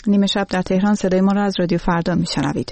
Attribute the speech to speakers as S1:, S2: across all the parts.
S1: نیمه شب در تهران صدای ما را از رادیو فردا میشنوید.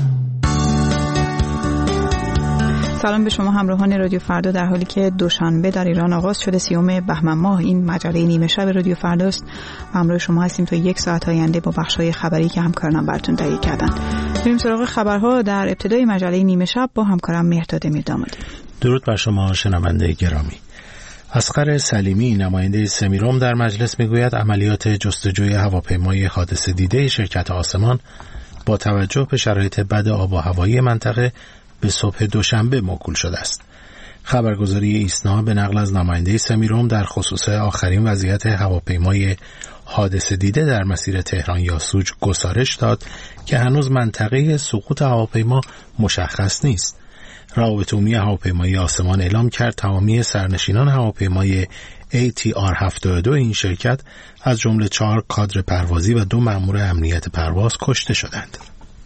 S1: سلام به شما همراهان رادیو فردا. در حالی که دوشنبه در ایران آغاز شده 30 بهمن ماه، این مجله نیمه شب رادیو فرداست و همراه شما هستیم تا 1 ساعت آینده با بخش‌های خبری که همکارانم براتون تهیه کردن. بریم سراغ خبرها. در ابتدای مجله نیمه شب با همکارم مهرداد میردامادی.
S2: درود بر شما شنونده گرامی. اصغر سلیمی نماینده سمیروم در مجلس میگوید عملیات جستجوی هواپیمای حادثه دیده شرکت آسمان با توجه به شرایط بد آب و هوایی منطقه به صبح دوشنبه موکول شده است. خبرگزاری ایسنا به نقل از نماینده سمیروم در خصوص آخرین وضعیت هواپیمای حادثه دیده در مسیر تهران یاسوج گزارش داد که هنوز منطقه سقوط هواپیما مشخص نیست. روابط عمومی هواپیمای آسمان اعلام کرد تمامی سرنشینان هواپیمای ATR-72 این شرکت از جمله 4 کادر پروازی و 2 مأمور امنیت پرواز کشته شدند.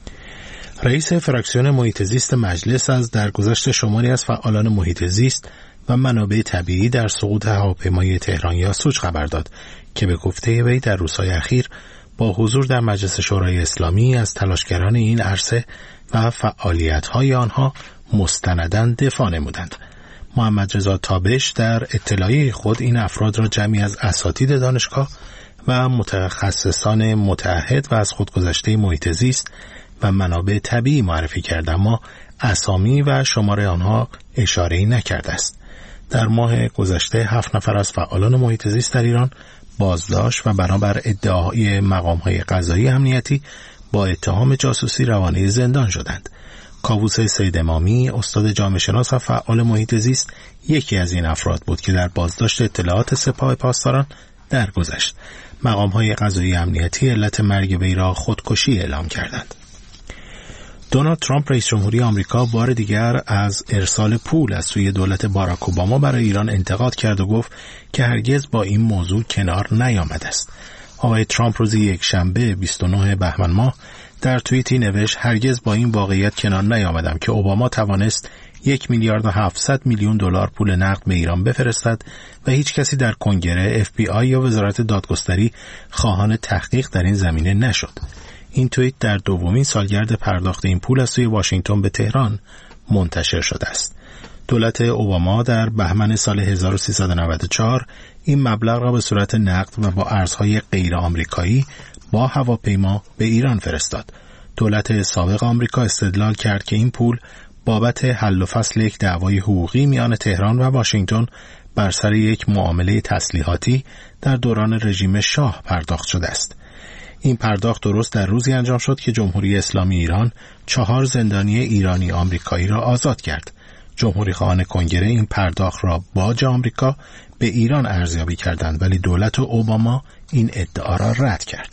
S2: رئیس فراکسیون محیط زیست مجلس از درگذشت شماری از فعالان محیط زیست و منابع طبیعی در سقوط هواپیمای تهران یاسوج خبر داد که به گفته وی در روزهای اخیر با حضور در مجلس شورای اسلامی از تلاشگران این عرصه و فعالیت‌های آنها مستنداً دفاع نمودند. محمد رضا تابش در اطلاعیه خود این افراد را جمعی از اساتید دانشگاه و متخصصان متعهد و از خودگذشته محیط زیست و منابع طبیعی معرفی کرد، اما اسامی و شماره آنها اشاره‌ای نکرده است. در ماه گذشته 7 نفر از فعالان محیط زیست در ایران بازداشت و بنابر ادعای مقام‌های قضایی امنیتی با اتهام جاسوسی روانه زندان شدند. کاووس سید امامی، استاد جامعه شناس و فعال محیط زیست، یکی از این افراد بود که در بازداشت اطلاعات سپاه پاسداران درگذشت. مقام‌های قضایی امنیتی علت مرگ وی را خودکشی اعلام کردند. دونالد ترامپ رئیس جمهوری آمریکا بار دیگر از ارسال پول از سوی دولت باراک اوباما برای ایران انتقاد کرد و گفت که هرگز با این موضوع کنار نیامده است. آقای ترامپ روز یکشنبه 29 بهمن ماه در توییتی نوشت هرگز با این واقعیت کنار نیامدم که اوباما توانست 1 میلیارد و 700 میلیون دلار پول نقد به ایران بفرستد و هیچ کسی در کنگره، FBI یا وزارت دادگستری خواهان تحقیق در این زمینه نشد. این توییت در دومین سالگرد پرداخت این پول از سوی واشنگتن به تهران منتشر شده است. دولت اوباما در بهمن سال 1394 این مبلغ را به صورت نقد و با ارزهای غیر آمریکایی با هواپیما به ایران فرستاد. دولت سابق آمریکا استدلال کرد که این پول بابت حل و فصل یک دعوای حقوقی میان تهران و واشنگتن بر سر یک معامله تسلیحاتی در دوران رژیم شاه پرداخت شده است. این پرداخت درست در روزی انجام شد که جمهوری اسلامی ایران 4 زندانی ایرانی آمریکایی را آزاد کرد. جمهوری خواهان کنگره این پرداخت را باج آمریکا به ایران ارزیابی کردند، ولی دولت اوباما این ادعا را رد کرد.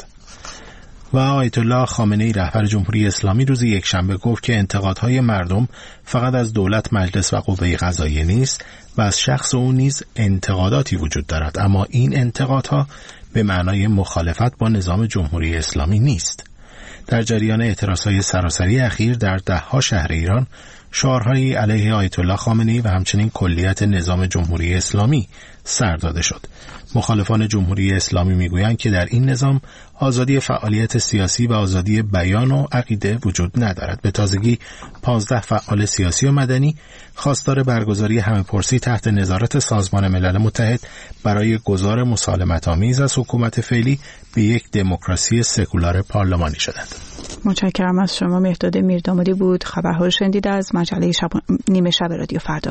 S2: و آیت الله خامنه‌ای رهبر جمهوری اسلامی روز یکشنبه گفت که انتقادهای مردم فقط از دولت، مجلس و قوه قضاییه نیست و از شخص او نیز انتقاداتی وجود دارد، اما این انتقادها به معنای مخالفت با نظام جمهوری اسلامی نیست. در جریان اعتراضهای سراسری اخیر در 10 شهر ایران شعارهایی علیه آیت الله خامنه‌ای و همچنین کلیت نظام جمهوری اسلامی سر داده شد. مخالفان جمهوری اسلامی میگویند که در این نظام آزادی فعالیت سیاسی و آزادی بیان و عقیده وجود ندارد. به تازگی 15 فعال سیاسی و مدنی خواستار برگزاری همه‌پرسی تحت نظارت سازمان ملل متحد برای گذار مسالمت‌آمیز از حکومت فعلی به یک دموکراسی سکولار پارلمانی شدند.
S1: متشکرم از شما مهرداد میردامادی بود. خبرها رو شنیدید از مجله نیمه شب رادیو فردا.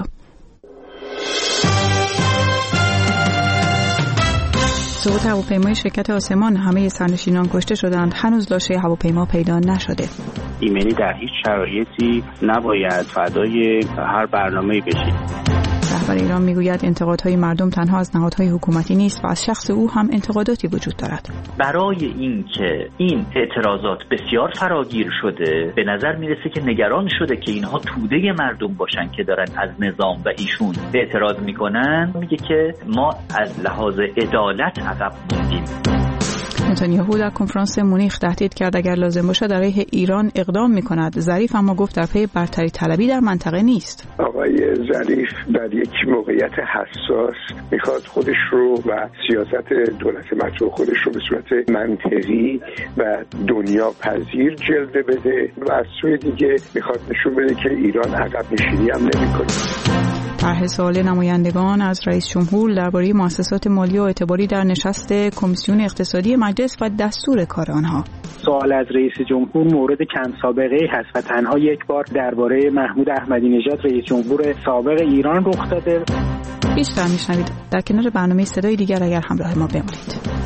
S1: سقوط هواپیمای شرکت آسمان، همه سرنشینان کشته شدند. هنوز لاشه هواپیما پیدا نشده.
S3: ایمنی در هیچ شرایطی نباید فدای هر برنامه‌ای بشید.
S1: رهبر ایران میگوید انتقادهای مردم تنها از نهادهای حکومتی نیست و از شخص او هم انتقاداتی وجود دارد.
S4: برای این که این اعتراضات بسیار فراگیر شده، به نظر میرسه که نگران شده که اینها توده مردم باشن که دارن از نظام و ایشون اعتراض میکنن. میگه که ما از لحاظ عدالت عقب موندیم.
S1: نتانیاهو در کنفرانس مونیخ تهدید کرد اگر لازم باشد علیه ایران اقدام می‌کند. ظریف اما گفت در پی برتری طلبی در منطقه نیست.
S5: آقای ظریف در یک موقعیت حساس میخواد خودش رو و سیاست دولت مطلوب خودش رو به صورت منطقی و دنیا پذیر جلوه بده و از سوی دیگه میخواد نشون بده که ایران عقب نشینی هم نمی‌کنه.
S1: طرح سوال نمایندگان از رئیس جمهور درباره مؤسسات مالی و اعتباری در نشست کمیسیون اقتصادی مجلس و دستور کار آنها.
S6: سوال از رئیس جمهور مورد کم سابقه هست و تنها یک بار درباره محمود احمدی نژاد رئیس جمهور سابق ایران رخ داده.
S1: بیشتر میشنوید در کنار برنامه صدای دیگر اگر همراه ما بمونید.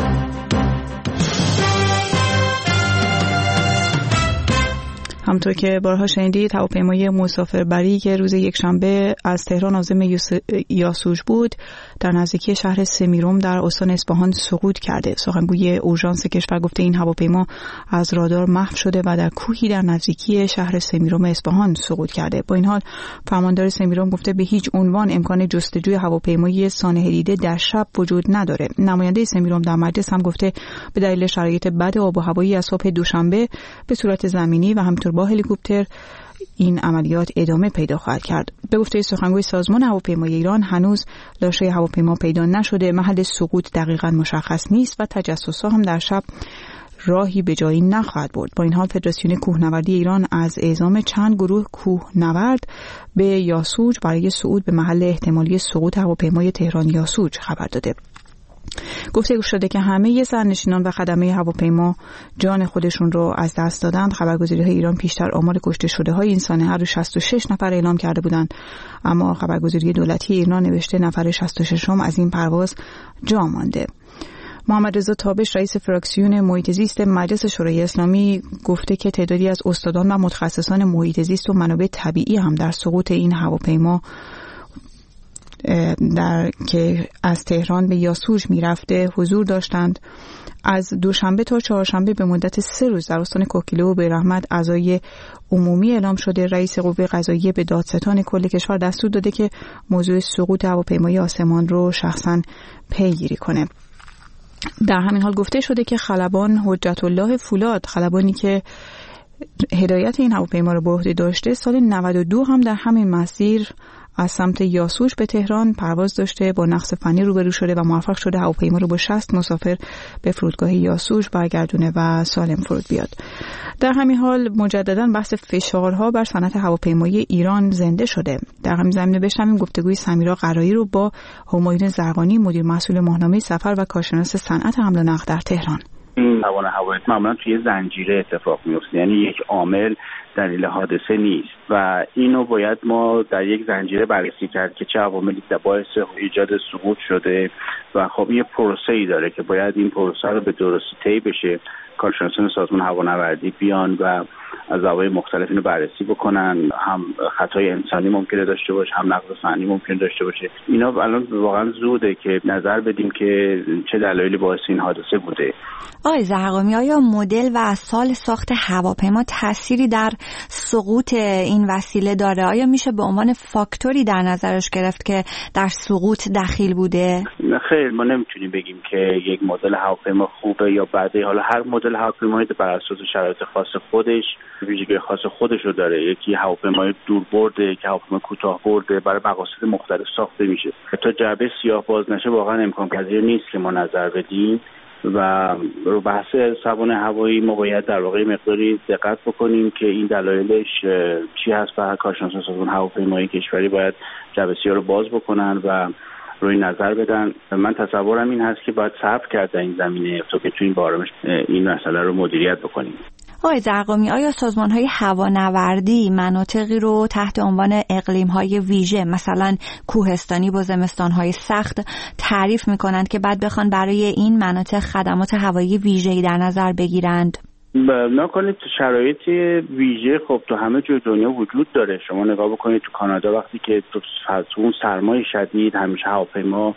S1: همونطور که بارها شنیدید هواپیمای مسافربری که روز یکشنبه از تهران عازم یاسوج بود در نزدیکی شهر سمیروم در استان اصفهان سقوط کرده. سخنگوی اورژانس کشور گفته این هواپیما از رادار محو شده و در کوهی در نزدیکی شهر سمیروم اصفهان سقوط کرده. با این حال فرماندار سمیروم گفته به هیچ عنوان امکان جستجوی هواپیمای سانحه دیده در شب وجود نداره. نماینده سمیروم در مجلس هم گفته به دلیل شرایط بد آب و هوایی از صبح دوشنبه به صورت زمینی و همینطور با هلیکوپتر این عملیات ادامه پیدا خواهد کرد. به گفته سخنگوی سازمان هواپیمای ایران هنوز لاشه هواپیما پیدا نشده، محل سقوط دقیقاً مشخص نیست و تجسس‌ها هم در شب راهی به جایی نخواهد برد. با این حال فدراسیون کوهنوردی ایران از اعزام چند گروه کوهنورد به یاسوج برای صعود به محل احتمالی سقوط هواپیمای تهران یاسوج خبر داده. گفته شده که همه سرنشینان و خدمه هواپیما جان خودشون رو از دست دادند. خبرگزاری‌های ایران پیشتر آمار کشته شده‌های این سانحه رو 66 نفر اعلام کرده بودند، اما خبرگزاری دولتی ایران نوشته نفر 66م از این پرواز جا مانده. محمد رضا تابش رئیس فراکسیون محیط زیست مجلس شورای اسلامی گفته که تعدادی از استادان و متخصصان محیط زیست و منابع طبیعی هم در سقوط این هواپیما که از تهران به یاسوج میرفته حضور داشتند. از دوشنبه تا چهارشنبه به مدت 3 روز در استان کوکیلو و بیرحمت عزای عمومی اعلام شده. رئیس قوه قضاییه به دادستان کل کشور دستور داده که موضوع سقوط هواپیمای آسمان رو شخصاً پیگیری کنه. در همین حال گفته شده که خلبان حجت الله فولاد، خلبانی که هدایت این هواپیما رو به عهده داشته، سال 92 هم در همین مسیر از سمت یاسوج به تهران پرواز داشته، با نقص فنی روبرو شده و موفق شده هواپیما رو با 60 مسافر به فرودگاه یاسوج برگردونه و سالم فرود بیاد. در همین حال مجددا بحث فشارها بر صنعت هواپیمایی ایران زنده شده. در همین زمینه بشنویم گفتگوی سمیرا قرایی رو با همایون زرقانی، مدیر مسئول ماهنامه سفر و کارشناس صنعت حمل و نقل در تهران.
S3: توان هوایی معمولا توی زنجیره اتفاق میفته، یعنی یک عامل دلیل حادثه نیست و اینو باید ما در یک زنجیره بررسی کرد که چه عواملی باعث ایجاد سقوط شده و خب یه پروسه‌ای داره که باید این پروسه رو به درستی طی بشه. کارشناسان سازمان هوانوردی بیان و از زوایای مختلف اینو بررسی بکنن، هم خطای انسانی ممکنه داشته باشه، هم نقص فنی ممکنه داشته باشه. اینا الان واقعا زوده که نظر بدیم که چه دلایلی باعث این حادثه بوده.
S7: آقای زرقامی، آیا مدل و سال ساخت هواپیما تأثیری در سقوط این وسیله داره؟ آیا میشه به عنوان فاکتوری در نظرش گرفت که در سقوط دخیل بوده؟
S3: خیر، ما نمیتونیم بگیم که یک مدل هواپیما خوبه یا بده. حالا هر مدل هواپیمایی بر اساس شرایط خاص خودش ویژگی خاص خودش رو داره. یکی هواپیمای دور برده، یکی هواپیمای کوتاه برده، برای مقاصد مختلف ساخته میشه. تا جعبه سیاه باز نشه واقعا امکان پذیر نیست که ما نظر بدیم و رو بحث سوانح هوایی ما باید در واقع مقداری دقت بکنیم که این دلایلش چی هست و کارشناسان سازمان هواپیمایی کشوری باید جعبه سیاه رو باز بکنن و روی نظر بدن. من تصورم این هست که باید صبر کرد در این زمینه تا بتونیم با آرامش این مسئله رو مدیریت بکنیم.
S7: آقای زرقامی، آیا سازمان‌های هوانوردی مناطقی رو تحت عنوان اقلیم‌های ویژه مثلا کوهستانی با زمستان‌های سخت تعریف می‌کنند که بعد بخوان برای این مناطق خدمات هوایی ویژه‌ای در نظر بگیرند؟
S3: نکنید شرایط ویژه خب تو همه جای دنیا وجود داره. شما نگاه بکنید تو کانادا وقتی که تو اون سرمای شدید همیشه هواپیما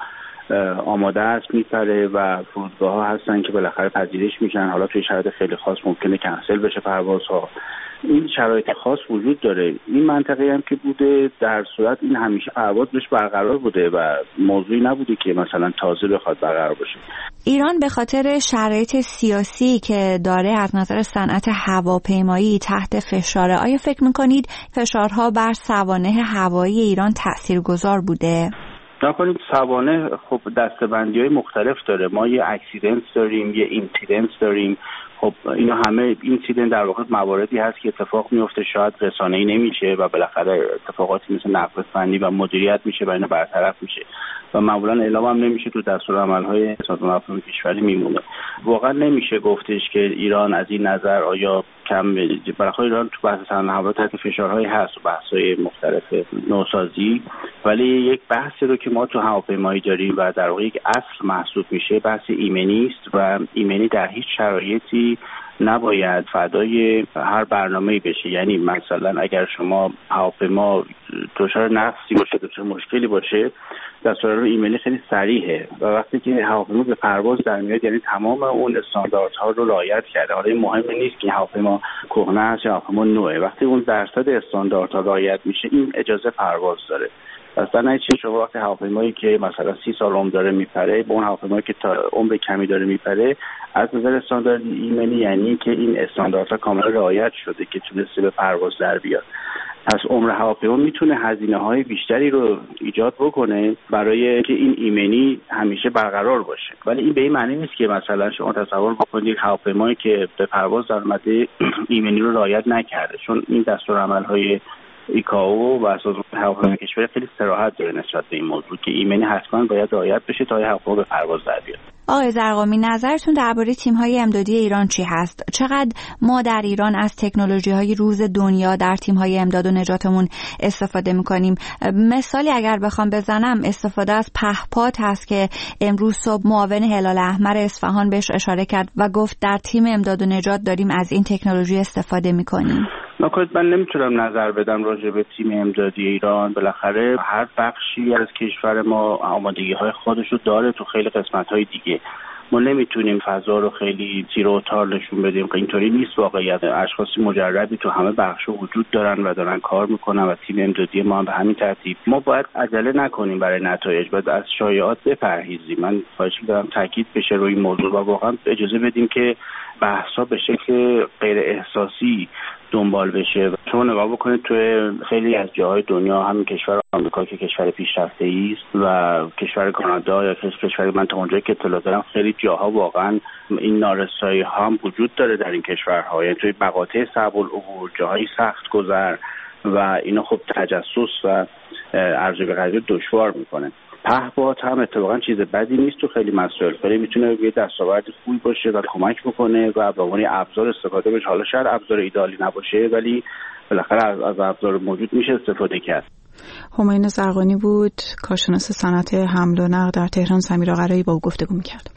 S3: آماده است میپره و فرودگاه ها هستن که بالاخره پذیرش میشن. حالا توی شرایط خیلی خاص ممکنه کنسل بشه پروازها. این شرایط خاص وجود داره. این منطقه هم که بوده در صورت این همیشه پرواز بهش برقرار بوده و موضوعی نبوده که مثلا تازه بخواد برقرار باشه.
S7: ایران به خاطر شرایط سیاسی که داره از نظر صنعت هواپیمایی تحت فشاره. آیا فکر میکنید فشارها بر سوانح هوایی ایران تاثیرگذار بوده؟
S3: نکنید سوانح خب دسته‌بندی‌های مختلف داره. ما یه اکسیدنت داریم، یه اینسیدنت داریم. خب اینا همه اینسیدنت در واقع مواردی هست که اتفاق میفته شاید رسانه‌ای نمیشه و بالاخره اتفاقاتی مثل نقص فنی و مدیریت میشه و اینا برطرف میشه و معمولا اعلام هم نمیشه، تو دستورالعمل‌های سازمان هواپیمایی کشوری میمونه. واقعا نمیشه گفتش که ایران از این نظر آیا کم، بالاخره ایران تو بحث صنعت هوا تحت فشارهایی هست و بحث‌های مختلف نوسازی، ولی یک بحثی رو که ما تو هواپیمایی داریم و در واقع یک اصل محسوب میشه بحث ایمنی است و ایمنی در هیچ شرایطی نباید فدای هر برنامه‌ای بشه. یعنی مثلا اگر شما هواپیما دچار نقصی باشه، دچار مشکلی باشه، دستورالعمل ایمنی خیلی صریحه و وقتی که هواپیما به پرواز در میاد یعنی تمام اون استانداردها رو رعایت کرده. حالا مهم نیست که هواپیما کهنه است یا هواپیما نوئه، وقتی اون درصد استانداردها رعایت میشه این اجازه پرواز داره. اصلا نه چیز شما وقتی هواپیمایی که مثلا 30 سال عمر داره میپره با اون هواپیمایی که تا عمر کمی داره میپره از نظر استاندارد ایمنی یعنی که این استانداردها کاملا رعایت شده که تونسته به پرواز در بیاد. پس عمر هواپیما میتونه هزینه‌های بیشتری رو ایجاد بکنه برای که این ایمنی همیشه برقرار باشه، ولی این به این معنی نیست که مثلا شما تصور بکنید هواپیمایی که به پرواز در اومده ایمنی رو رعایت نکرده، چون این دستورالعمل‌های ایکائو و سازمان هواپیمایی کشوری خیلی صراحت داره نسبت به این موضوع که ایمنی حتما باید رعایت بشه تا هواپیما به پرواز در بیاد.
S7: آقای زرقامی، نظرتون درباره تیم‌های امدادی ایران چی هست؟ چقدر ما در ایران از تکنولوژی‌های روز دنیا در تیم‌های امداد و نجاتمون استفاده می‌کنیم؟ مثالی اگر بخوام بزنم استفاده از پهپاد هست که امروز صبح معاون هلال احمر اصفهان بهش اشاره کرد و گفت در تیم امداد و نجات داریم از این تکنولوژی استفاده می‌کنیم.
S3: من نمیتونم نظر بدم راجع به تیم امدادی ایران. بالاخره هر بخشی از کشور ما آمادگی‌های خودش رو داره تو خیلی قسمت‌های دیگه. ما نمیتونیم فضا رو خیلی زیر و تار نشون بدیم. اینطوری نیست واقعیت. اشخاص مجربی تو همه بخش‌ها وجود دارن و دارن کار میکنن و تیم امدادی ما هم به همین ترتیب. ما باید عجله نکنیم برای نتایج، باید از شایعات بپرهیزیم. من خواهش می‌کنم تاکید بشه روی این موضوع و واقعا اجازه بدیم که بحث‌ها به شکل غیر احساسی دنبال بشه. شما نگاه بکنید توی خیلی از جاهای دنیا، همین کشور آمریکا که کشور پیشرفته‌ای است و کشور کانادا یا کشور من تا اونجایی که اطلاع دارم خیلی جاها واقعا این نارسایی ها هم وجود داره در این کشورها. یعنی توی مقاطع صعب العبور، جاهای سخت گذر و اینا خب تجسس و ارزیابی قضیه دشوار میکنه. پهپاد هم اتفاقا چیز بدی نیست تو خیلی مسائل، خیلی میتونه یه دستاورد خوبی باشه و کمک بکنه و به عنوان ابزار استفاده بشه. حالا شاید ابزار ایدئالی نباشه ولی بالاخره از ابزار موجود میشه استفاده کرد.
S1: همایون زرقانی بود، کارشناس صنعت حمل و نقل در تهران. سمیرا قرایی با او گفتگو می‌کرد.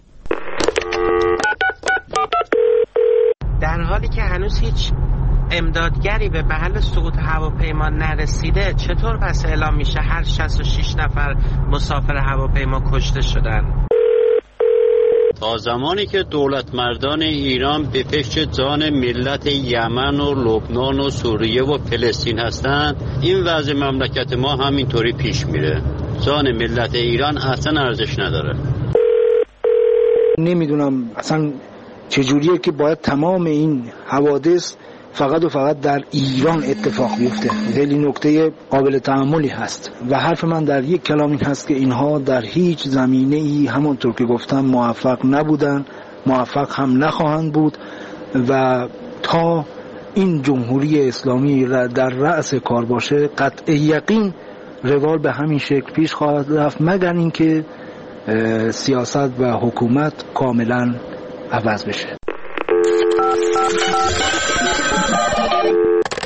S8: در حالی که هنوز هیچ امدادگری به محل سقوط هواپیما نرسیده، چطور پس اعلام میشه هر 66 نفر مسافر هواپیما کشته شدن؟
S9: تا زمانی که دولت مردان ایران به فکر جان ملت یمن و لبنان و سوریه و فلسطین هستند، این وضع مملکت ما همینطوری پیش میره. جان ملت ایران اصلا ارزش نداره.
S10: نمیدونم اصلا چجوریه که باید تمام این حوادث فقط و فقط در ایران اتفاق بیفته. خیلی نکته قابل تأملی هست و حرف من در یک کلام این هست که اینها در هیچ زمینه‌ای همونطور که گفتم موفق نبودن، موفق هم نخواهند بود و تا این جمهوری اسلامی در رأس کار باشه قطع یقین روال به همین شکل پیش خواهد رفت، مگر اینکه سیاست و حکومت کاملا عوض بشه.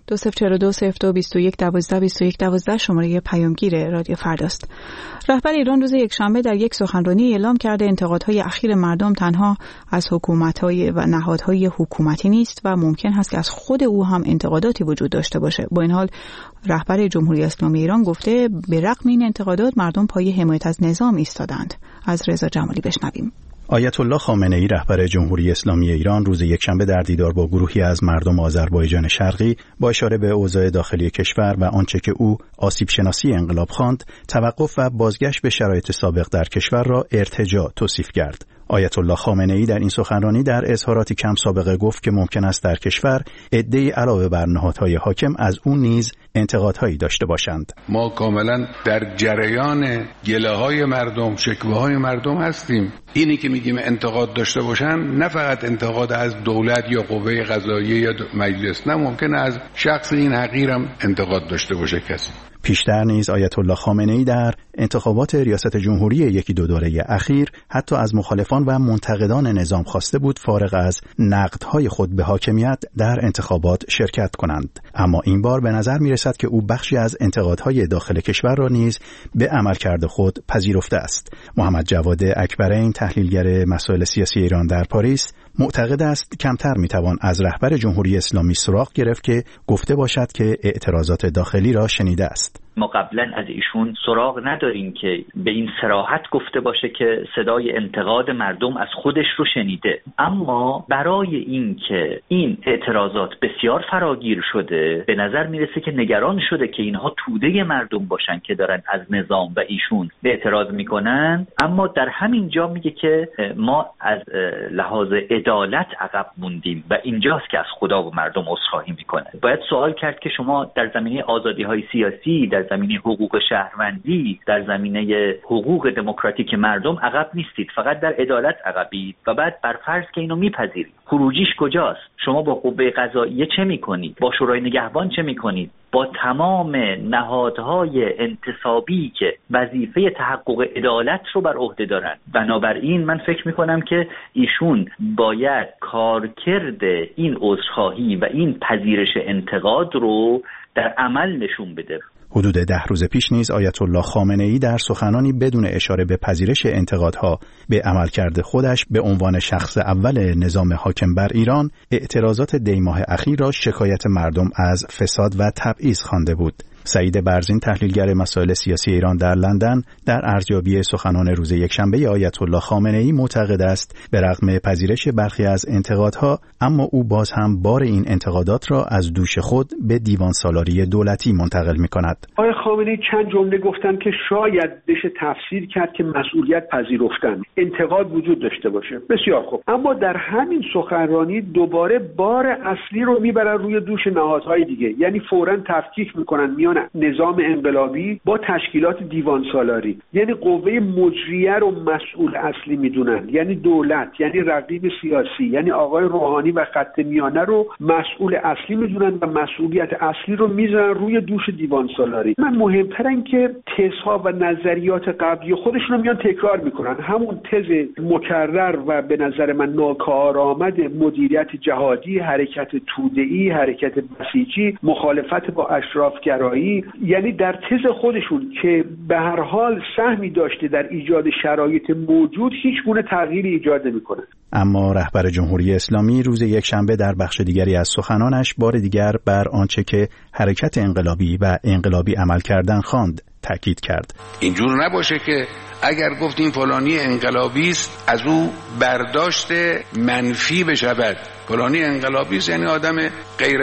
S1: 2042022112 شماره پیامگیر رادیو فرداست. رهبر ایران روز یکشنبه در یک سخنرانی اعلام کرده انتقادهای اخیر مردم تنها از حکومت‌های و نهادهای حکومتی نیست و ممکن است که از خود او هم انتقاداتی وجود داشته باشه. با این حال رهبر جمهوری اسلامی ایران گفته به رغم این انتقادات مردم پای حمایت از نظام ایستادند. از رضا جمالی بشنویم.
S11: آیت الله خامنه‌ای رهبر جمهوری اسلامی ایران روز یکشنبه در دیدار با گروهی از مردم آذربایجان شرقی با اشاره به اوضاع داخلی کشور و آنچه که او آسیب شناسی انقلاب خواند، توقف و بازگشت به شرایط سابق در کشور را ارتجاع توصیف کرد. آیت الله خامنه‌ای در این سخنرانی در اظهاراتی کم سابقه گفت که ممکن است در کشور عده‌ای علاوه بر نهادهای حاکم از اون نیز انتقادهایی داشته باشند.
S12: ما کاملا در جریان گله‌های مردم، شکوه‌های مردم هستیم. اینی که میگیم انتقاد داشته باشن، نه فقط انتقاد از دولت یا قوه قضاییه یا مجلس، نه ممکن از شخص این حقیرم انتقاد داشته باشه کسی.
S11: پیشتر نیز آیت الله خامنه‌ای در انتخابات ریاست جمهوری یکی دو دوره اخیر حتی از مخالفان و منتقدان نظام خواسته بود فارغ از نقدهای خود به حاکمیت در انتخابات شرکت کنند. اما این بار به نظر می‌رسد که او بخشی از انتقادهای داخل کشور را نیز به عملکرد خود پذیرفته است. محمد جواد اکبرین، تحلیلگر مسائل سیاسی ایران در پاریس، معتقد است کمتر میتوان از رهبر جمهوری اسلامی سراغ گرفت که گفته باشد که اعتراضات داخلی را شنیده است.
S4: ما قبلا از ایشون سراغ نداریم که به این صراحت گفته باشه که صدای انتقاد مردم از خودش رو شنیده. اما برای این که این اعتراضات بسیار فراگیر شده، به نظر میرسه که نگران شده که اینها توده مردم باشن که دارن از نظام و ایشون اعتراض میکنن. اما در همین جا میگه که ما از لحاظ عدالت عقب موندیم و اینجاست که از خدا و مردم عذرخواهی میکنه. باید سوال کرد که شما در زمینه آزادی‌های سیاسی، در زمینه حقوق شهروندی، در زمینه حقوق دموکراتیک مردم عقب نیستید، فقط در عدالت عقبید. و بعد بر فرض که اینو میپذیرید، خروجیش کجاست؟ شما با قوه قضاییه چه میکنید؟ با شورای نگهبان چه میکنید؟ با تمام نهادهای انتصابی که وظیفه تحقق عدالت رو بر عهده دارن. بنابراین من فکر میکنم که ایشون باید کارکرد این عذرخواهی و این پذیرش انتقاد رو در عمل نشون بده.
S11: حدود 10 روز پیش نیز آیت الله خامنه‌ای در سخنانی بدون اشاره به پذیرش انتقادها به عملکرد خودش به عنوان شخص اول نظام حاکم بر ایران، اعتراضات دی‌ماه اخیر را شکایت مردم از فساد و تبعیض خوانده بود. سعید برزین، تحلیلگر مسائل سیاسی ایران در لندن، در ارزیابی سخنان روز یکشنبه آیت الله خامنه‌ای معتقد است به رغم پذیرش برخی از انتقادها، اما او باز هم بار این انتقادات را از دوش خود به دیوان سالاری دولتی منتقل می‌کند.
S5: آقای خامنه‌ای چند جمله گفتن که شاید بشه تفسیر کرد که مسئولیت پذیرفتن، انتقاد وجود داشته باشه. بسیار خوب. اما در همین سخنرانی دوباره بار اصلی رو میبرن روی دوش نهادهای دیگه، یعنی فوراً تفکیک میکنن میان نظام انقلابی با تشکیلات دیوان سالاری، یعنی قوه مجریه رو مسئول اصلی میدونن، یعنی دولت، یعنی رقیب سیاسی، یعنی آقای روحانی و خط میانه رو مسئول اصلی میدونن و مسئولیت اصلی رو میذارن روی دوش دیوان سالاری. من مهمتر این که تزها و نظریات قبلی خودشون رو میان تکرار میکنن، همون تز مکرر و به نظر من ناکارآمد مدیریت جهادی، حرکت توده‌ای، حرکت بسیجی، مخالفت با اشرافگرایی، یعنی در تز خودشون که به هر حال سهمی داشته در ایجاد شرایط موجود، هیچ گونه تغییری ایجاد نمی‌کنه.
S11: اما رهبر جمهوری اسلامی روز یکشنبه در بخش دیگری از سخنانش بار دیگر بر آنچه که حرکت انقلابی و انقلابی عمل کردن خواند تاکید کرد.
S12: اینجور نباشه که اگر گفتیم فلانی انقلابی است از او برداشت منفی بشود. فلانی انقلابی است یعنی آدم غیر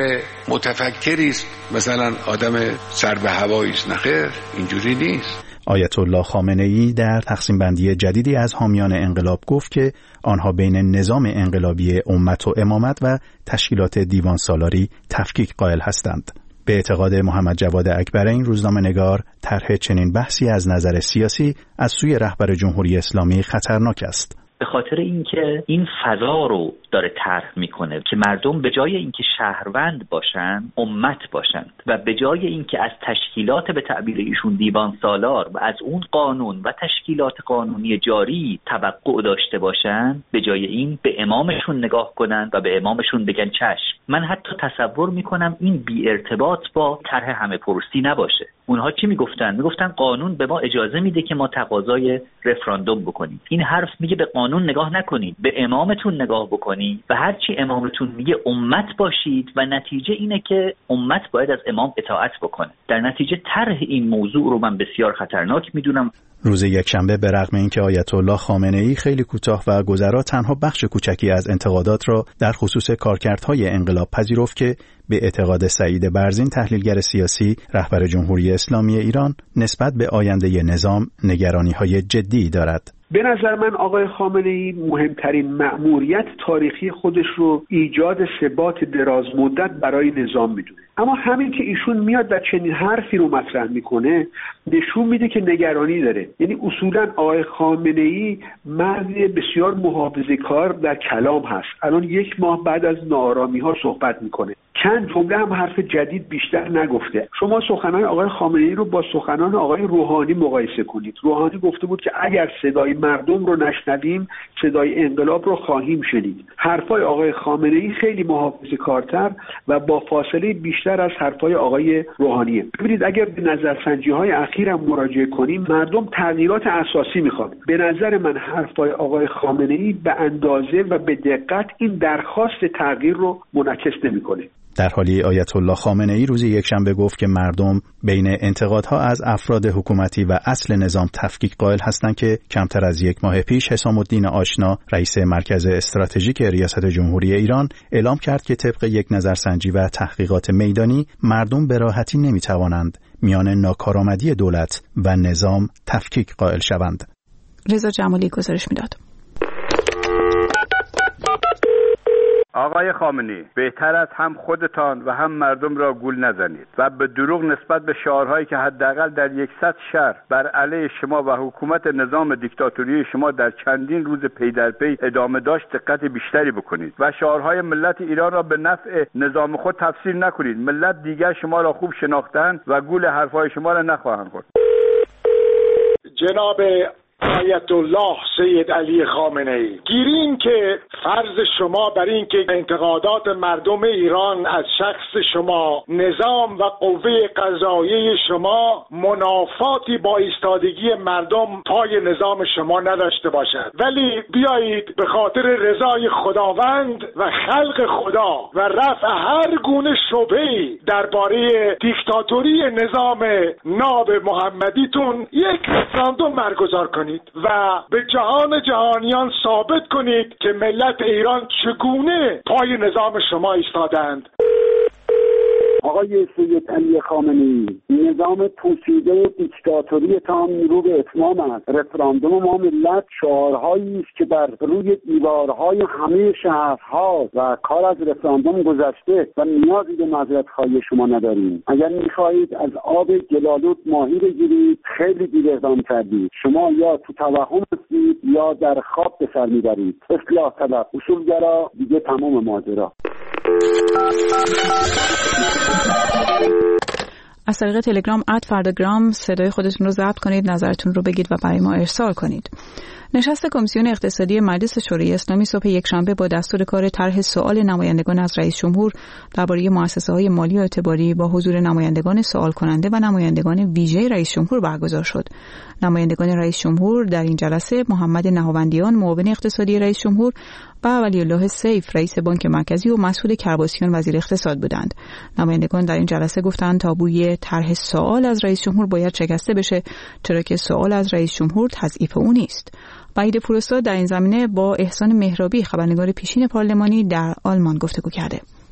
S12: متفکری است، مثلا آدم سر به هوایی است. نخیر، اینجوری نیست.
S11: آیت الله خامنه‌ای در تقسیم بندی جدیدی از حامیان انقلاب گفت که آنها بین نظام انقلابی امت و امامت و تشکیلات دیوان سالاری تفکیک قائل هستند. به اعتقاد محمد جواد اکبرین، روزنامه‌نگار، طرح چنین بحثی از نظر سیاسی از سوی رهبر جمهوری اسلامی خطرناک است.
S4: به خاطر اینکه این فضا رو داره طرح میکنه که مردم به جای اینکه شهروند باشن امت باشند و به جای اینکه از تشکیلات به تعبیر ایشون دیوان سالار و از اون قانون و تشکیلات قانونی جاری توقع داشته باشن، به جای این به امامشون نگاه کنن و به امامشون بگن چشم. من حتی تصور میکنم این بی ارتباط با طرح همه پرسی نباشه. اونها چی میگفتن؟ میگفتن قانون به ما اجازه میده که ما تقاضای رفراندوم بکنیم. این حرف میگه به قانون نگاه نکنید، به امامتون نگاه بکنید و هرچی امامتون میگه امت باشید و نتیجه اینه که امت باید از امام اطاعت بکنه. در نتیجه طرح این موضوع رو من بسیار خطرناک میدونم.
S11: روز یکشنبه به رغم اینکه آیت الله خامنه‌ای خیلی کوتاه و گذرا تنها بخش کوچکی از انتقادات را در خصوص کارکردهای انقلاب پذیرفت که به اعتقاد سعید برزین تحلیلگر سیاسی رهبر جمهوری اسلامی ایران نسبت به آینده نظام نگرانی‌های جدی دارد.
S5: به نظر من آقای خامنه‌ای مهمترین مأموریت تاریخی خودش رو ایجاد ثبات دراز مدت برای نظام میدونه. اما همین که ایشون میاد و چنین حرفی رو مطرح میکنه نشون میده که نگرانی داره. یعنی اصولا آقای خامنه‌ای مرد بسیار محافظه‌کار در کلام هست. الان 1 ماه بعد از ناآرامی‌ها صحبت میکنه. چند جمله هم حرف جدید بیشتر نگفته. شما سخنان آقای خامنه‌ای رو با سخنان آقای روحانی مقایسه کنید. روحانی گفته بود که اگر صدای مردم رو نشنویم صدای انقلاب رو خواهیم شنید. حرفای آقای خامنه‌ای خیلی محافظه‌کارتر و با فاصله بیشتر از حرفای آقای روحانیه. ببینید اگر به نظرسنجی‌های اخیرم مراجعه کنیم مردم تغییرات اساسی میخواد. به نظر من حرفای آقای خامنه‌ای به اندازه و به دقت این درخواست تغییر رو منعکس نمی‌کنه.
S11: در حالی آیت الله خامنه‌ای روز یکشنبه گفت که مردم بین انتقادها از افراد حکومتی و اصل نظام تفکیک قائل هستند که کمتر از 1 ماه پیش حسام الدین آشنا رئیس مرکز استراتژیک ریاست جمهوری ایران اعلام کرد که طبق یک نظرسنجی و تحقیقات میدانی مردم به راحتی نمی‌توانند میان ناکارآمدی دولت و نظام تفکیک قائل شوند.
S1: رضا جمالی گزارش میداد.
S13: آقای خامنه‌ای، بهتر است هم خودتان و هم مردم را گول نزنید و به دروغ نسبت به شعارهایی که حداقل در 100 شهر بر علیه شما و حکومت نظام دیکتاتوری شما در چندین روز پی در پی ادامه داشت دقت بیشتری بکنید و شعارهای ملت ایران را به نفع نظام خود تفسیر نکنید. ملت دیگر شما را خوب شناختند و گول حرفهای شما را نخواهند خورد.
S14: جناب آیت الله سید علی خامنه‌ای، گیریم که فرض شما بر این که انتقادات مردم ایران از شخص شما، نظام و قوه قضاییه شما منافاتی با ایستادگی مردم پای نظام شما نداشته باشد، ولی بیایید به خاطر رضای خداوند و خلق خدا و رفع هر گونه شبهه‌ای درباره دیکتاتوری نظام ناب محمدیتون یک رفراندوم برگزار کنید و به جهان جهانیان ثابت کنید که ملت ایران چگونه پای نظام شما ایستادند.
S15: آقای سید علی خامنه‌ای، نظام پوسیده و دیکتاتوری تام رو به اتمام است. رفراندوم ما ملت شعارهایی است که بر روی دیوارهای همه شهرها و کار از رفراندوم گذشته و نیازی به معذرت‌خواهی شما نداریم. اگر می‌خواهید از آب گلالود ماهی بگیرید خیلی دیر اقدام کردید. شما یا تو توهم هستید یا در خواب به سر میبرید. اصلاح طلب، اصولگرا، دیگه تمام ماجرا.
S1: از طریق تلگرام @فرداگرام صدای خودتون رو ضبط کنید، نظرتون رو بگید و برای ما ارسال کنید. نشست کمیسیون اقتصادی مجلس شورای اسلامی صبح یکشنبه با دستور کار طرح سوال نمایندگان از رئیس جمهور درباره مؤسسه‌های مالی و اعتباری با حضور نمایندگان سوال کننده و نمایندگان ویژه رئیس جمهور برگزار شد. نمایندگان رئیس جمهور در این جلسه محمد نهاوندیان معاون اقتصادی رئیس جمهور و ولی الله سیف رئیس بانک مرکزی و مسعود کرباسیان وزیر اقتصاد بودند. نمایندگان در این جلسه گفتند تابوی طرح سوال از رئیس جمهور باید شکسته بشه، چرا که سوال از رئیس جمهور تضعیف او نیست. وحید پوراستاد در این زمینه با احسان مهرابی خبرنگار پیشین پارلمانی در آلمان گفتگو کرده.
S4: به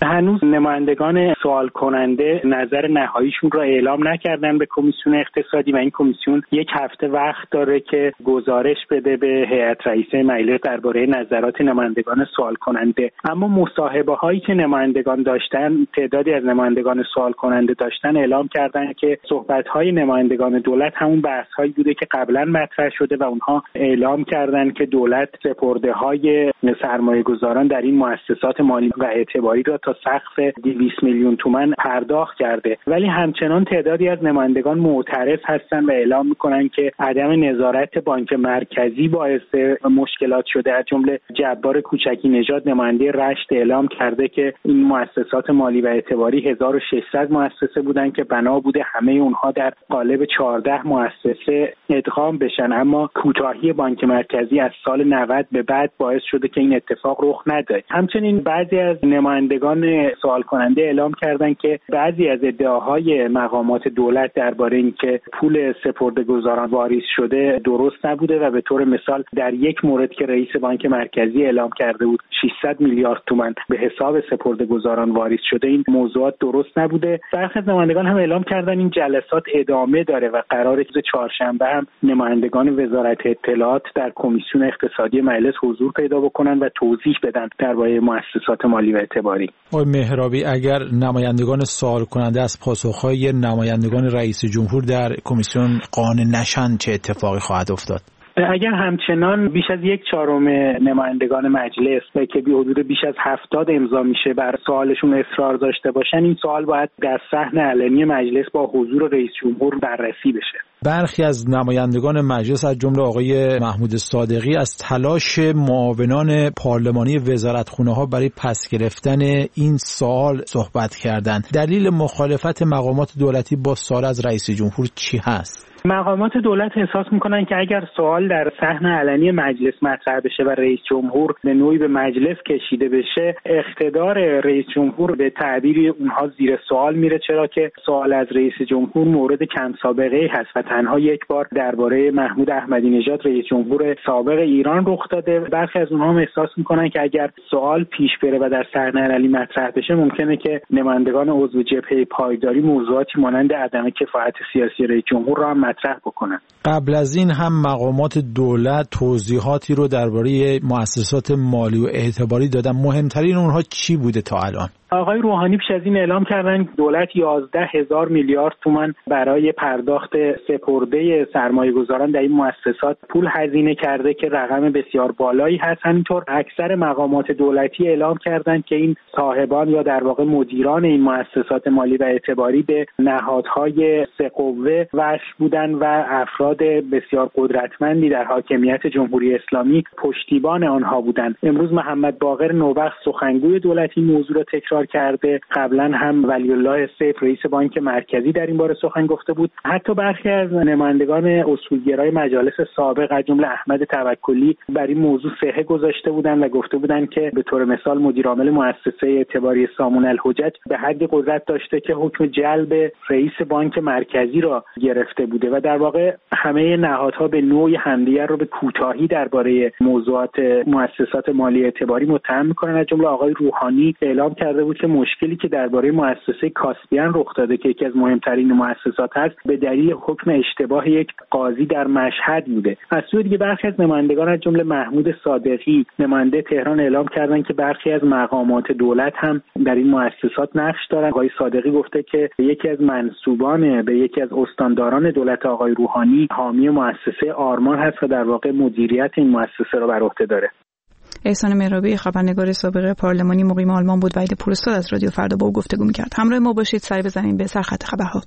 S6: هنوز نمایندگان سوال کننده نظر نهاییشون را اعلام نکردن به کمیسیون اقتصادی و این کمیسیون یک هفته وقت داره که گزارش بده به هیئت رئیسه مجلس درباره نظرات نمایندگان سوال کننده. اما مصاحبه هایی که نمایندگان داشتن، تعدادی از نمایندگان سوال کننده داشتن، اعلام کردن که صحبت های نمایندگان دولت همون بحث هایی بوده که قبلا مطرح شده و اونها اعلام کردن که دولت سپرده های سرمایه گذاران در این مؤسسات مالی و اعتباری را تا سقف 200 میلیون تومان پرداخت کرده. ولی همچنان تعدادی از نمایندگان معترض هستند و اعلام میکنن که عدم نظارت بانک مرکزی باعث مشکلات شده. از جمله جبار کوچکی نژاد نماینده رشت اعلام کرده که این مؤسسات مالی و اعتباری 1600 مؤسسه بودن که بنا بوده همه اونها در قالب 14 مؤسسه ادغام بشن، اما کوتاهی بانک مرکزی از سال 90 به بعد باعث شده که این اتفاق رخ نده. همچنین بعضی از نمایندگان سوال کننده اعلام کردند که بعضی از ادعاهای مقامات دولت درباره اینکه پول سپرده‌گذاران واریز شده درست نبوده و به طور مثال در یک مورد که رئیس بانک مرکزی اعلام کرده بود 600 میلیارد تومان به حساب سپرده‌گذاران واریز شده، این موضوعات درست نبوده. برخی از نمایندگان هم اعلام کردن این جلسات ادامه داره و قراره روز چهارشنبه هم نمایندگان وزارت اطلاعات در کمیسیون اقتصادی مجلس حضور پیدا بکنن و توضیح بدن درباره مؤسسات مالی و اعتباری.
S16: آقای مهرابی، اگر نمایندگان سوال کننده از پاسخهای نمایندگان رئیس جمهور در کمیسیون قانع نشن چه اتفاقی خواهد افتاد؟
S6: اگر همچنان بیش از 1/4 نمایندگان مجلس که به حدود بیش از 70 امضا میشه بر سوالشون اصرار داشته باشن، این سوال باید در صحن علنی مجلس با حضور رئیس جمهور بررسی بشه.
S16: برخی از نمایندگان مجلس از جمله آقای محمود صادقی از تلاش معاونان پارلمانی وزارتخونه‌ها برای پس گرفتن این سوال صحبت کردند. دلیل مخالفت مقامات دولتی با سوال از رئیس جمهور چی هست؟
S6: مقامات دولت احساس میکنن که اگر سوال در صحن علنی مجلس مطرح بشه و رئیس جمهور به نوعی به مجلس کشیده بشه، اقتدار رئیس جمهور به تعبیری اونها زیر سوال میره، چرا که سوال از رئیس جمهور مورد کم سابقه هست و تنها یک بار درباره محمود احمدی نژاد رئیس جمهور سابق ایران رخ داده. برخی از اونها هم احساس میکنن که اگر سوال پیش بره و در صحن علنی مطرح بشه، ممکنه که نمایندگان عضو جبهه پایداری موضوعاتی مانند عدم کفایت سیاسی رئیس جمهور را هم مطرح بکنن.
S16: قبل از این هم مقامات دولت توضیحاتی رو درباره مؤسسات مالی و اعتباری دادن. مهمترین اونها چی بوده تا الان؟
S6: آقای روحانی پیش از این اعلام کردن دولت 11,000 میلیارد تومان برای پرداخت سپرده سرمایه‌گذاران در این مؤسسات پول هزینه کرده که رقم بسیار بالایی هست. همینطور اکثر مقامات دولتی اعلام کردند که این صاحبان یا در واقع مدیران این مؤسسات مالی و اعتباری به نهادهای سه قوه وصل بودند و افراد بسیار قدرتمندی در حاکمیت جمهوری اسلامی پشتیبان آنها بودند. امروز محمد باقر نوبخت سخنگوی دولت این موضوع را تکرار کرده. قبلا هم ولی الله سیف رئیس بانک مرکزی در این باره سخن گفته بود. حتی برخی از نمایندگان اصولگرای مجالس سابق از جمله احمد توکلی بر این موضوع صحه گذاشته بودند و گفته بودند که به طور مثال مدیر عامل مؤسسه اعتباری سامون الحجج به حد قدرت داشته که حکم جلب رئیس بانک مرکزی را گرفته بوده و در واقع همه نهادها به نوعی همدیگر رو به کوتاهی درباره موضوعات مؤسسات مالی اعتباری متهم می‌کنند. از جمله آقای روحانی اعلام کرده بود که مشکلی که درباره مؤسسه کاسپیان رخ داده که یکی از مهمترین مؤسسات هست به دلیل حکم اشتباه یک قاضی در مشهد بوده. از سوی دیگه برخی از نمایندگان از جمله محمود صادقی نماینده تهران اعلام کردند که برخی از مقامات دولت هم در این مؤسسات نقش دارند. آقای صادقی گفته که یکی از منسوبان به یکی از استانداران دولت آقای روحانی حامی مؤسسه آرمان هست و در واقع مدیریت این مؤسسه را بر عهده داره.
S1: احسان مهرابی خبرنگار سابق پارلمانی مقیم آلمان بود. وحید پورستاد از رادیو فردا با او گفتگو می‌کرد. همراه ما باشید. سری بزنیم به سرخط خبرها.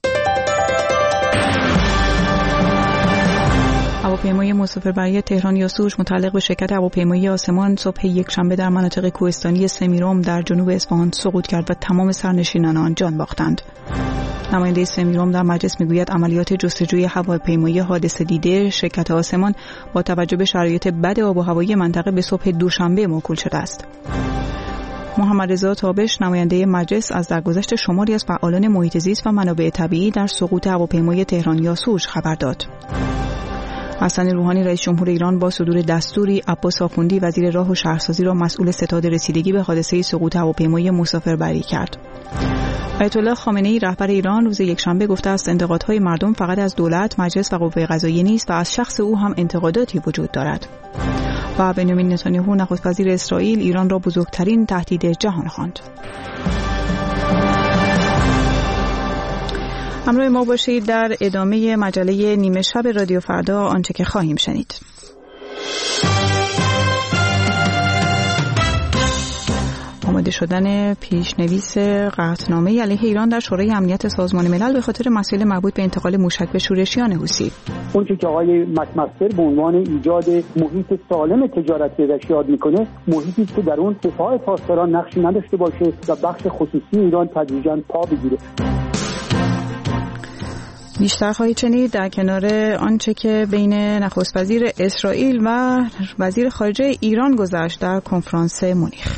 S1: هواپیمای مسافربری تهران یاسوج متعلق به شرکت هواپیمایی آسمان صبح یکشنبه در مناطق کوهستانی سمیرام در جنوب اصفهان سقوط کرد و تمام سرنشینان آن جان باختند. نماینده سمیرام در مجلس میگوید عملیات جستجوی هواپیمایی حادثه دیده شرکت آسمان با توجه به شرایط بد آب و هوایی منطقه به صبح دوشنبه موکول شده است. محمد رضا تابش نماینده مجلس از درگذشت شماری از فعالان محیط زیست و منابع طبیعی در سقوط هواپیمای تهران یاسوج خبر داد. حسن روحانی رئیس جمهور ایران با صدور دستوری عباس آخوندی وزیر راه و شهرسازی را مسئول ستاد رسیدگی به حادثه سقوط هواپیمای مسافربری کرد. آیت الله خامنه‌ای رهبر ایران روز یکشنبه گفته است انتقادهای مردم فقط از دولت، مجلس و قوه قضاییه نیست و از شخص او هم انتقاداتی وجود دارد. و بنیامین نتانیاهو نخست وزیر اسرائیل ایران را بزرگترین تهدید جهان خواند. همراه ما باشید در ادامه مجله نیمه شب رادیو فردا آنچه که خواهیم شنید. آماده شدن پیشنویس قطعنامه علیه ایران در شورای امنیت سازمان ملل به خاطر مسائل مربوط به انتقال موشک به شورشیان حوثی.
S15: اونچه که آقای مکمستر به عنوان ایجاد محیط سالم تجارتی ازش یاد میکنه، محیطی که در اون دفاع پاسداران نقشی نداشته باشه و بخش خصوصی ایران تدریجاً پا بگیره.
S1: بیشتر خواهید شنید در کنار آنچه که بین نخست وزیر اسرائیل و وزیر خارجه ایران گذشت در کنفرانس مونیخ.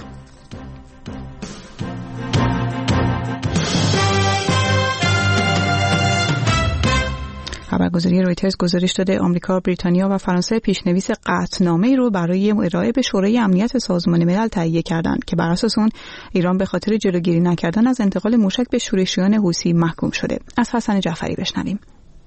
S1: خبرگزاری رویترز گزارش داده آمریکا، بریتانیا و فرانسه پیشنویس قطعنامه‌ای رو برای ارائه به شورای امنیت سازمان ملل تهیه کردند که بر اساس اون ایران به خاطر جلوگیری نکردن از انتقال موشک به شورشیان حوثی محکوم شده. از حسن جعفری بشنویم.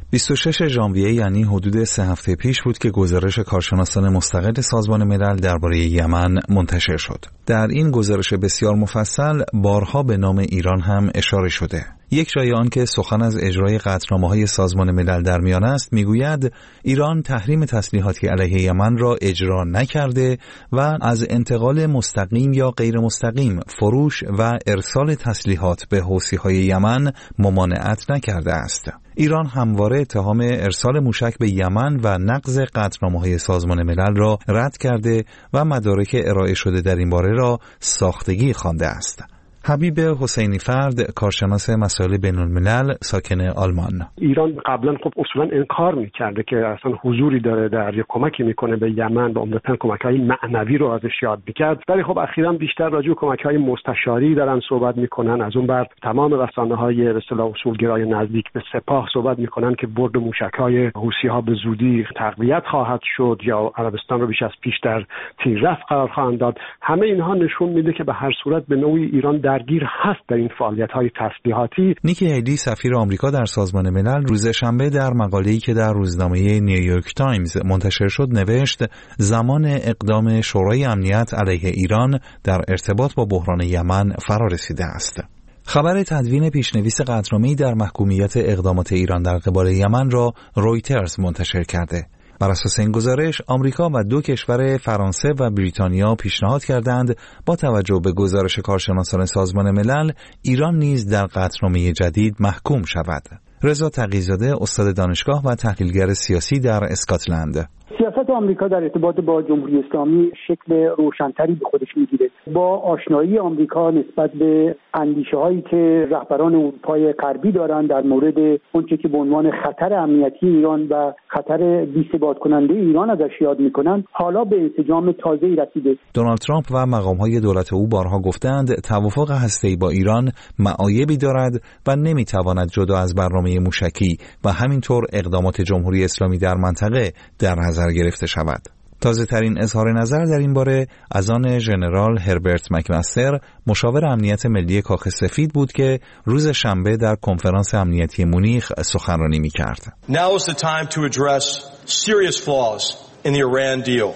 S17: 26 ژانویه یعنی حدود 3 هفته پیش بود که گزارش کارشناسان مستقل سازمان ملل درباره یمن منتشر شد. در این گزارش بسیار مفصل بارها به نام ایران هم اشاره شده. یک جای آن که سخن از اجرای قطعنامه‌های سازمان ملل در میان است میگوید ایران تحریم تسلیحاتی علیه یمن را اجرا نکرده و از انتقال مستقیم یا غیر مستقیم فروش و ارسال تسلیحات به حوثی‌های یمن ممانعت نکرده است. ایران همواره اتهام ارسال موشک به یمن و نقض قطعنامه‌های سازمان ملل را رد کرده و مدارک ارائه شده در این باره را ساختگی خوانده است. حبیب حسینی فرد، کارشناس مسائل بین‌الملل، ساکن آلمان:
S18: ایران قبلا خب اصولا انکار می‌کرده که اصلا حضوری داره در یا کمکی میکنه به یمن و عمدتاً کمک‌های معنوی رو ازش یاد می‌کرد، ولی خب اخیراً بیشتر راجع به کمک‌های مستشاری دارن صحبت میکنن. از اون بر تمام رسانه‌های به اصطلاح اصولگرای نزدیک به سپاه صحبت میکنن که برد موشک‌های حوثی‌ها به زودی تقویت خواهد شد یا عربستان رو بیش از پیش در تیررفت قرار خواهند داد. همه اینها نشون میده که به هر صورت به نوعی ایران درگیر هست در این فعالیت‌های تسلیحاتی.
S17: نیکی هیلی، سفیر آمریکا در سازمان ملل، روز شنبه در مقاله‌ای که در روزنامه نیویورک تایمز منتشر شد نوشت زمان اقدام شورای امنیت علیه ایران در ارتباط با بحران یمن فرا رسیده است. خبر تدوین پیشنویس قطعنامه‌ای در محکومیت اقدامات ایران در قبال یمن را رویترز منتشر کرده. بر اساس این گزارش آمریکا و 2 کشور فرانسه و بریتانیا پیشنهاد کردند با توجه به گزارش کارشناسان سازمان ملل ایران نیز در قطعنامه جدید محکوم شود. رضا تقی‌زاده، استاد دانشگاه و تحلیلگر سیاسی در اسکاتلند:
S15: سیاست آمریکا در ارتباط با جمهوری اسلامی شکل روشن‌تری به خودش می‌گیره. با آشنایی آمریکا نسبت به اندیشه‌هایی که رهبران اروپای غربی دارند در مورد اونچه که به عنوان خطر امنیتی ایران و خطر بی‌ثبات کننده ایران ازش یاد می‌کنند، حالا به انسجام تازه‌ای رسیده.
S17: دونالد ترامپ و مقام‌های دولت او بارها گفتند توافق هسته‌ای با ایران معایبی دارد و نمی‌تواند جدا از برنامه موشکی و همینطور اقدامات جمهوری اسلامی در منطقه در نظر گرفته شود. تازه ترین اظهار نظر در این باره از آن ژنرال هربرت مکمستر، مشاور امنیت ملی کاخ سفید بود که روز شنبه در کنفرانس امنیتی مونیخ سخنرانی می‌کرد.
S19: Now is the time to address serious flaws in the Iran deal.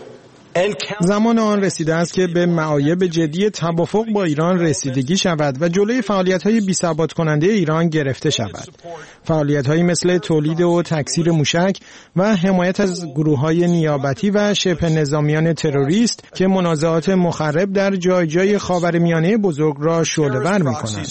S19: زمان آن رسیده است که به معایب جدی توافق با ایران رسیدگی شود و جلوی فعالیت‌های بی‌ثبات کننده ایران گرفته شود. فعالیت‌هایی مثل تولید و تکثیر موشک و حمایت از گروه‌های نیابتی و شبه نظامیان تروریست که منازعات مخرب در جای جای خاورمیانه بزرگ را شعله‌ور می‌کنند.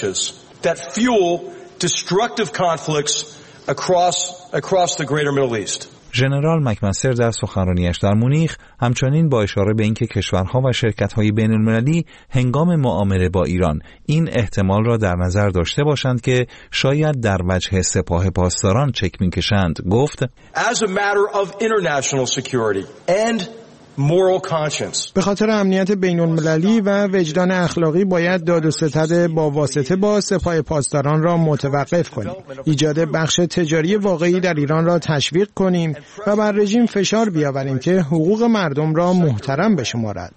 S17: ژنرال مکمستر در سخنرانیش در مونیخ همچنین با اشاره به اینکه کشورها و شرکت‌های بین‌المللی هنگام معامله با ایران این احتمال را در نظر داشته باشند که شاید در وجه سپاه پاسداران چک می‌کشند، گفت:
S19: As a matter of international security and به خاطر امنیت بین‌المللی و وجدان اخلاقی باید داد و ستد با واسطه با سپاه پاسداران را متوقف کنیم. ایجاد بخش تجاری واقعی در ایران را تشویق کنیم و بر رژیم فشار بیاوریم که حقوق مردم را محترم بشمارد.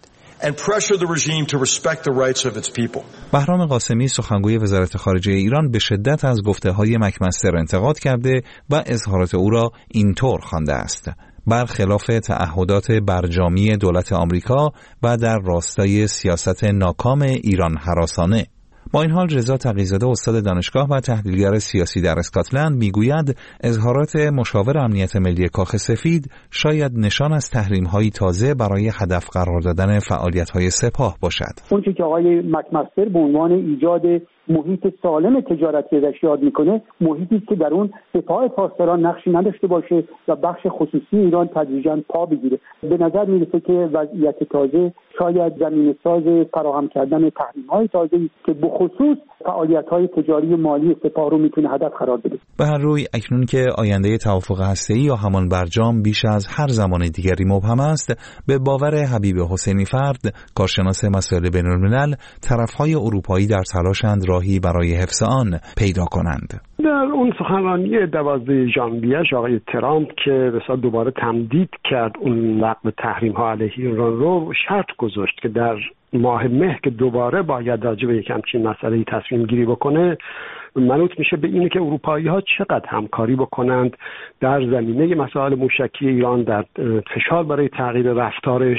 S17: بهرام قاسمی سخنگوی وزارت خارجه ایران به شدت از گفته‌های مکمستر انتقاد کرده و اظهارات او را اینطور خوانده است: برخلاف تعهدات برجامی دولت آمریکا و در راستای سیاست ناکام ایران هراسانه. با این حال رضا تقی‌زاده استاد دانشگاه و تحلیلگر سیاسی در اسکاتلند میگوید اظهارات مشاور امنیت ملی کاخ سفید شاید نشان از تحریم‌های تازه برای هدف قرار دادن فعالیت‌های سپاه باشد.
S15: اون که آقای مکمستر به عنوان ایجاد محیط سالم تجارتی ازش یاد میکنه، محیطی که در اون سپاه پاسداران نقشی نداشته باشه و بخش خصوصی ایران تدریجاً پا بگیره. به نظر میرسه که وضعیت تازه شاید زمینه ساز فراهم کردن تحریم‌های تازه‌ای که به خصوص فعالیت‌های تجاری و مالی سپاه رو میتونه هدف قرار بده.
S17: به هر روی اکنون که آینده توافق هسته‌ای یا همان برجام بیش از هر زمان دیگری مبهم است، به باور حبیب حسینی فرد، کارشناس مسائل بین‌الملل، طرف‌های اروپایی در تلاشند راهی برای حفظ آن پیدا کنند.
S18: در اون سخنرانی 12 ژانویه آقای ترامپ که بسیار دوباره تمدید کرد اون لغو تحریم‌ها علیه ایران رو، شرط گذاشت که در ماه مه که دوباره باید راجع به یک همچین مسئله تصمیم گیری بکنه، منوط میشه به اینه که اروپایی‌ها چقدر همکاری بکنند در زمینه مسائل موشکی ایران، در فشار برای تغییر رفتارش،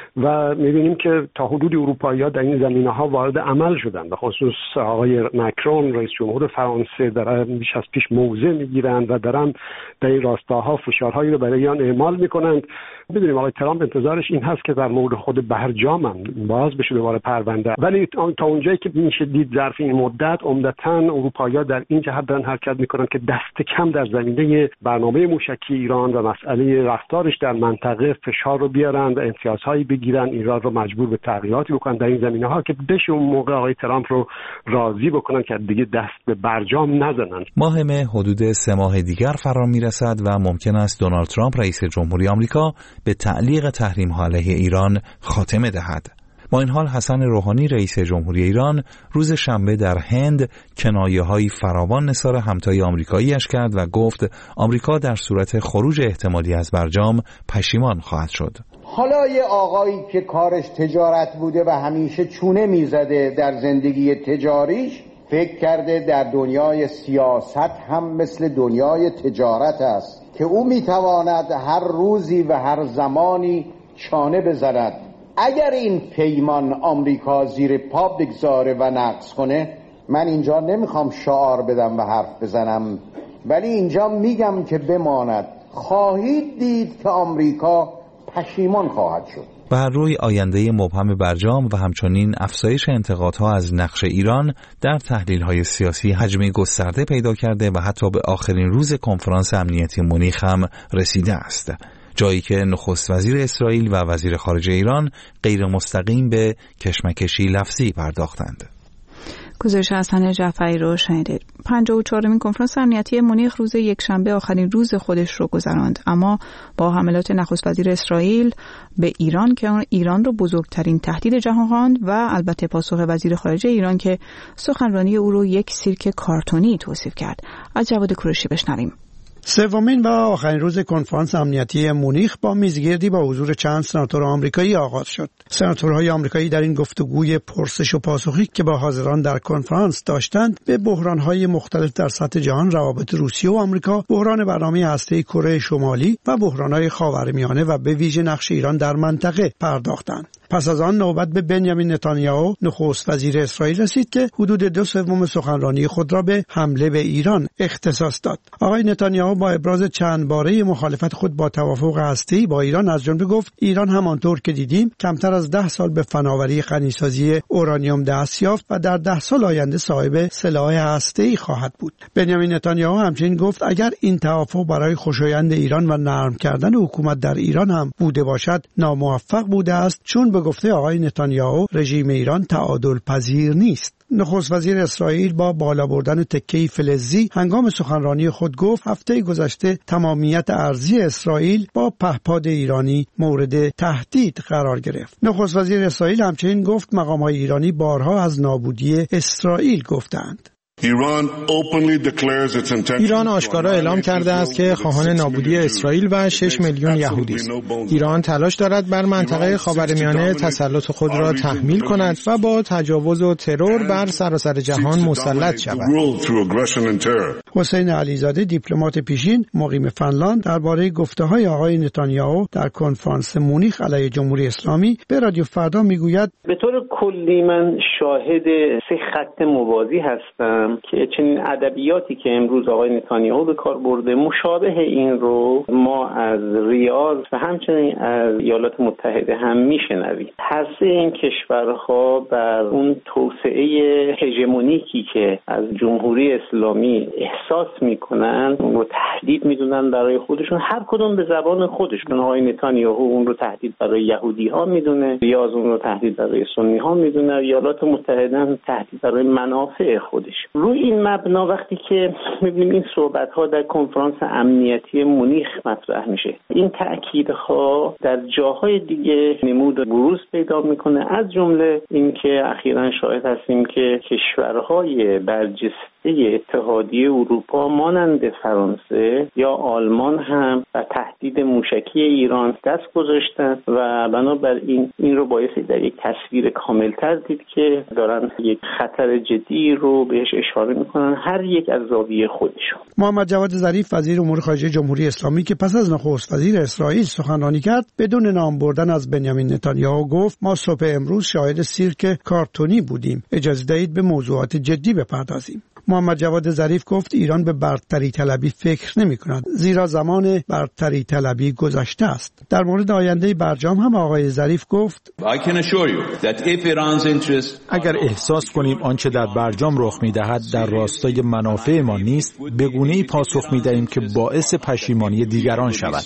S18: و می‌بینیم که تا حدودی اروپایی‌ها در این زمینه‌ها وارد عمل شدند. به خصوص آقای ماکرون رئیس جمهور فرانسه دارن بیش از پیش موضع می‌گیرند و دارن در این راستاها فشارهایی رو برای آن اعمال می‌کنند. می‌دونیم آقای ترامپ انتظارش این هست که در مورد خود برجام هم باز بشه دوباره پرونده، ولی تا اونجایی که میشه دید ظرف این مدت عمدتاً اروپایی‌ها در این جهت دارن حرکت می‌کنند که دست کم در زمینه برنامه موشکی ایران و مسئله رفتارش در منطقه فشار رو بیارن و امتیازهایی بگیرن، ایران رو مجبور به تغییراتی بکنن در این زمینه‌ها که بشه اون موقع آقای ترامپ رو راضی بکنن که دیگه دست به برجام نزنن.
S17: ماه مه حدود 3 ماه دیگر فرا میرسد و ممکن است دونالد ترامپ رئیس جمهوری آمریکا به تعلیق تحریم‌ها علیه ایران خاتمه دهد. با این حال حسن روحانی رئیس جمهوری ایران روز شنبه در هند کنایه‌های فراوان نثار همتای آمریکایی‌اش کرد و گفت آمریکا در صورت خروج احتمالی از برجام پشیمان خواهد شد.
S20: حالا یه آقایی که کارش تجارت بوده و همیشه چونه میزده در زندگی تجاریش، فکر کرده در دنیای سیاست هم مثل دنیای تجارت است که او میتواند هر روزی و هر زمانی چانه بزند. اگر این پیمان آمریکا زیر پا بگذاره و نقض کنه، من اینجا نمیخوام شعار بدم و حرف بزنم، ولی اینجا میگم که بماند، خواهید دید که آمریکا پشیمان خواهد شد.
S17: بر روی آینده مبهم برجام و همچنین افزایش انتقادها از نقش ایران در تحلیل‌های سیاسی حجمی گسترده پیدا کرده و حتی به آخرین روز کنفرانس امنیتی مونیخ هم رسیده است، جایی که نخست وزیر اسرائیل و وزیر خارجه ایران غیر مستقیم به کشمکشی لفظی پرداختند.
S1: گزارش حسن جعفری رو شنیدید. 54مین کنفرانس امنیتی مونیخ روز یکشنبه آخرین روز خودش رو گذراند، اما با حملات نخست وزیر اسرائیل به ایران که ایران رو بزرگترین تهدید جهان خواند و البته پاسخ وزیر خارجه ایران که سخنرانی او رو یک سیرک کارتونی توصیف کرد. از جواد کوروشی بشنویم.
S21: سومین و آخرین روز کنفرانس امنیتی مونیخ با میزگردی با حضور چند سناتور آمریکایی آغاز شد. سناتورهای آمریکایی در این گفتگوی پرسش و پاسخی که با حاضران در کنفرانس داشتند، به بحران‌های مختلف در سطح جهان، روابط روسیه و آمریکا، بحران برنامه هسته‌ای کره شمالی و بحران‌های خاورمیانه و به ویژه نقش ایران در منطقه پرداختند. پس از آن نوبت به بنیامین نتانیاهو نخست وزیر اسرائیل رسید که حدود 2/3 سخنرانی خود را به حمله به ایران اختصاص داد. آقای نتانیاهو با ابراز چند باره مخالفت خود با توافق هسته‌ای با ایران از جمله گفت ایران همانطور که دیدیم کمتر از 10 سال به فناوری غنیسازی اورانیوم دست یافت و در 10 سال آینده صاحب سلاح هسته‌ای خواهد بود. بنیامین نتانیاهو همچنین گفت اگر این توافق برای خوشایند ایران و نرم کردن حکومت در ایران هم بوده باشد، ناموفق بوده است، چون به گفته آقای نتانیاهو رژیم ایران تعادل پذیر نیست. نخست وزیر اسرائیل با بالا بردن تکه‌ای فلزی هنگام سخنرانی خود گفت هفته گذشته تمامیت ارضی اسرائیل با پهپاد ایرانی مورد تهدید قرار گرفت. نخست وزیر اسرائیل همچنین گفت مقام‌های ایرانی بارها از نابودی اسرائیل گفتند.
S19: ایران آشکارا اعلام کرده است که خواهان نابودی اسرائیل و 6 میلیون یهودی است. ایران تلاش دارد بر منطقه خاورمیانه تسلط خود را تحمیل کند و با تجاوز و ترور بر سراسر جهان مسلط شود.
S21: حسین علیزاده دیپلمات پیشین مقیم فنلاند درباره گفته‌های آقای نتانیاهو در کنفرانس مونیخ علیه جمهوری اسلامی به رادیو فردا میگوید
S6: به طور کلی من شاهد 3 خط موازی هستم که چنین ادبیاتی که امروز آقای نتانیاهو به کار برده مشابه این رو ما از ریاض و همچنین از ایالات متحده هم میشنویم. هر سه این کشورها بر اون توسعه هژمونیکی که از جمهوری اسلامی احساس میکنن اون رو تهدید میدونن برای خودشون، هر کدوم به زبان خودشون. آقای نتانیاهو اون رو تهدید برای یهودی ها میدونه، ریاض اون رو تهدید برای سنی ها میدونه، ایالات متحده هم تهدید برای منافع خودش. روی این مبنا وقتی که می‌بینیم این صحبت‌ها در کنفرانس امنیتی مونیخ مطرح میشه، این تأکیدها در جاهای دیگه نمود بروز پیدا میکنه، از جمله اینکه اخیراً شاهد هستیم که کشورهای برجسته اتحادیه اروپا مانند فرانسه یا آلمان هم و تهدید موشکی ایران دست گذاشتن و بنابراین این رو بایستی در یک تصویر کاملتر دید که دارن یک خطر جدی رو بهش اشاره میکنن، هر یک از زاویه خودشون.
S21: محمد جواد ظریف وزیر امور خارجه جمهوری اسلامی که پس از نخست وزیر اسرائیل سخنرانی کرد بدون نام بردن از بنیامین نتانیاهو گفت ما صبح امروز شاهد سیرک کارتونی بودیم، اجازه دهید به موضوعات جدی بپردازیم. محمد جواد ظریف گفت ایران به برتری طلبی فکر نمی کند، زیرا زمان برتری طلبی گذشته است. در مورد آینده برجام هم آقای ظریف گفت
S16: اگر احساس کنیم آنچه در برجام رخ می دهد در راستای منافع ما نیست، به گونه‌ای پاسخ می دهیم که باعث پشیمانی دیگران شود.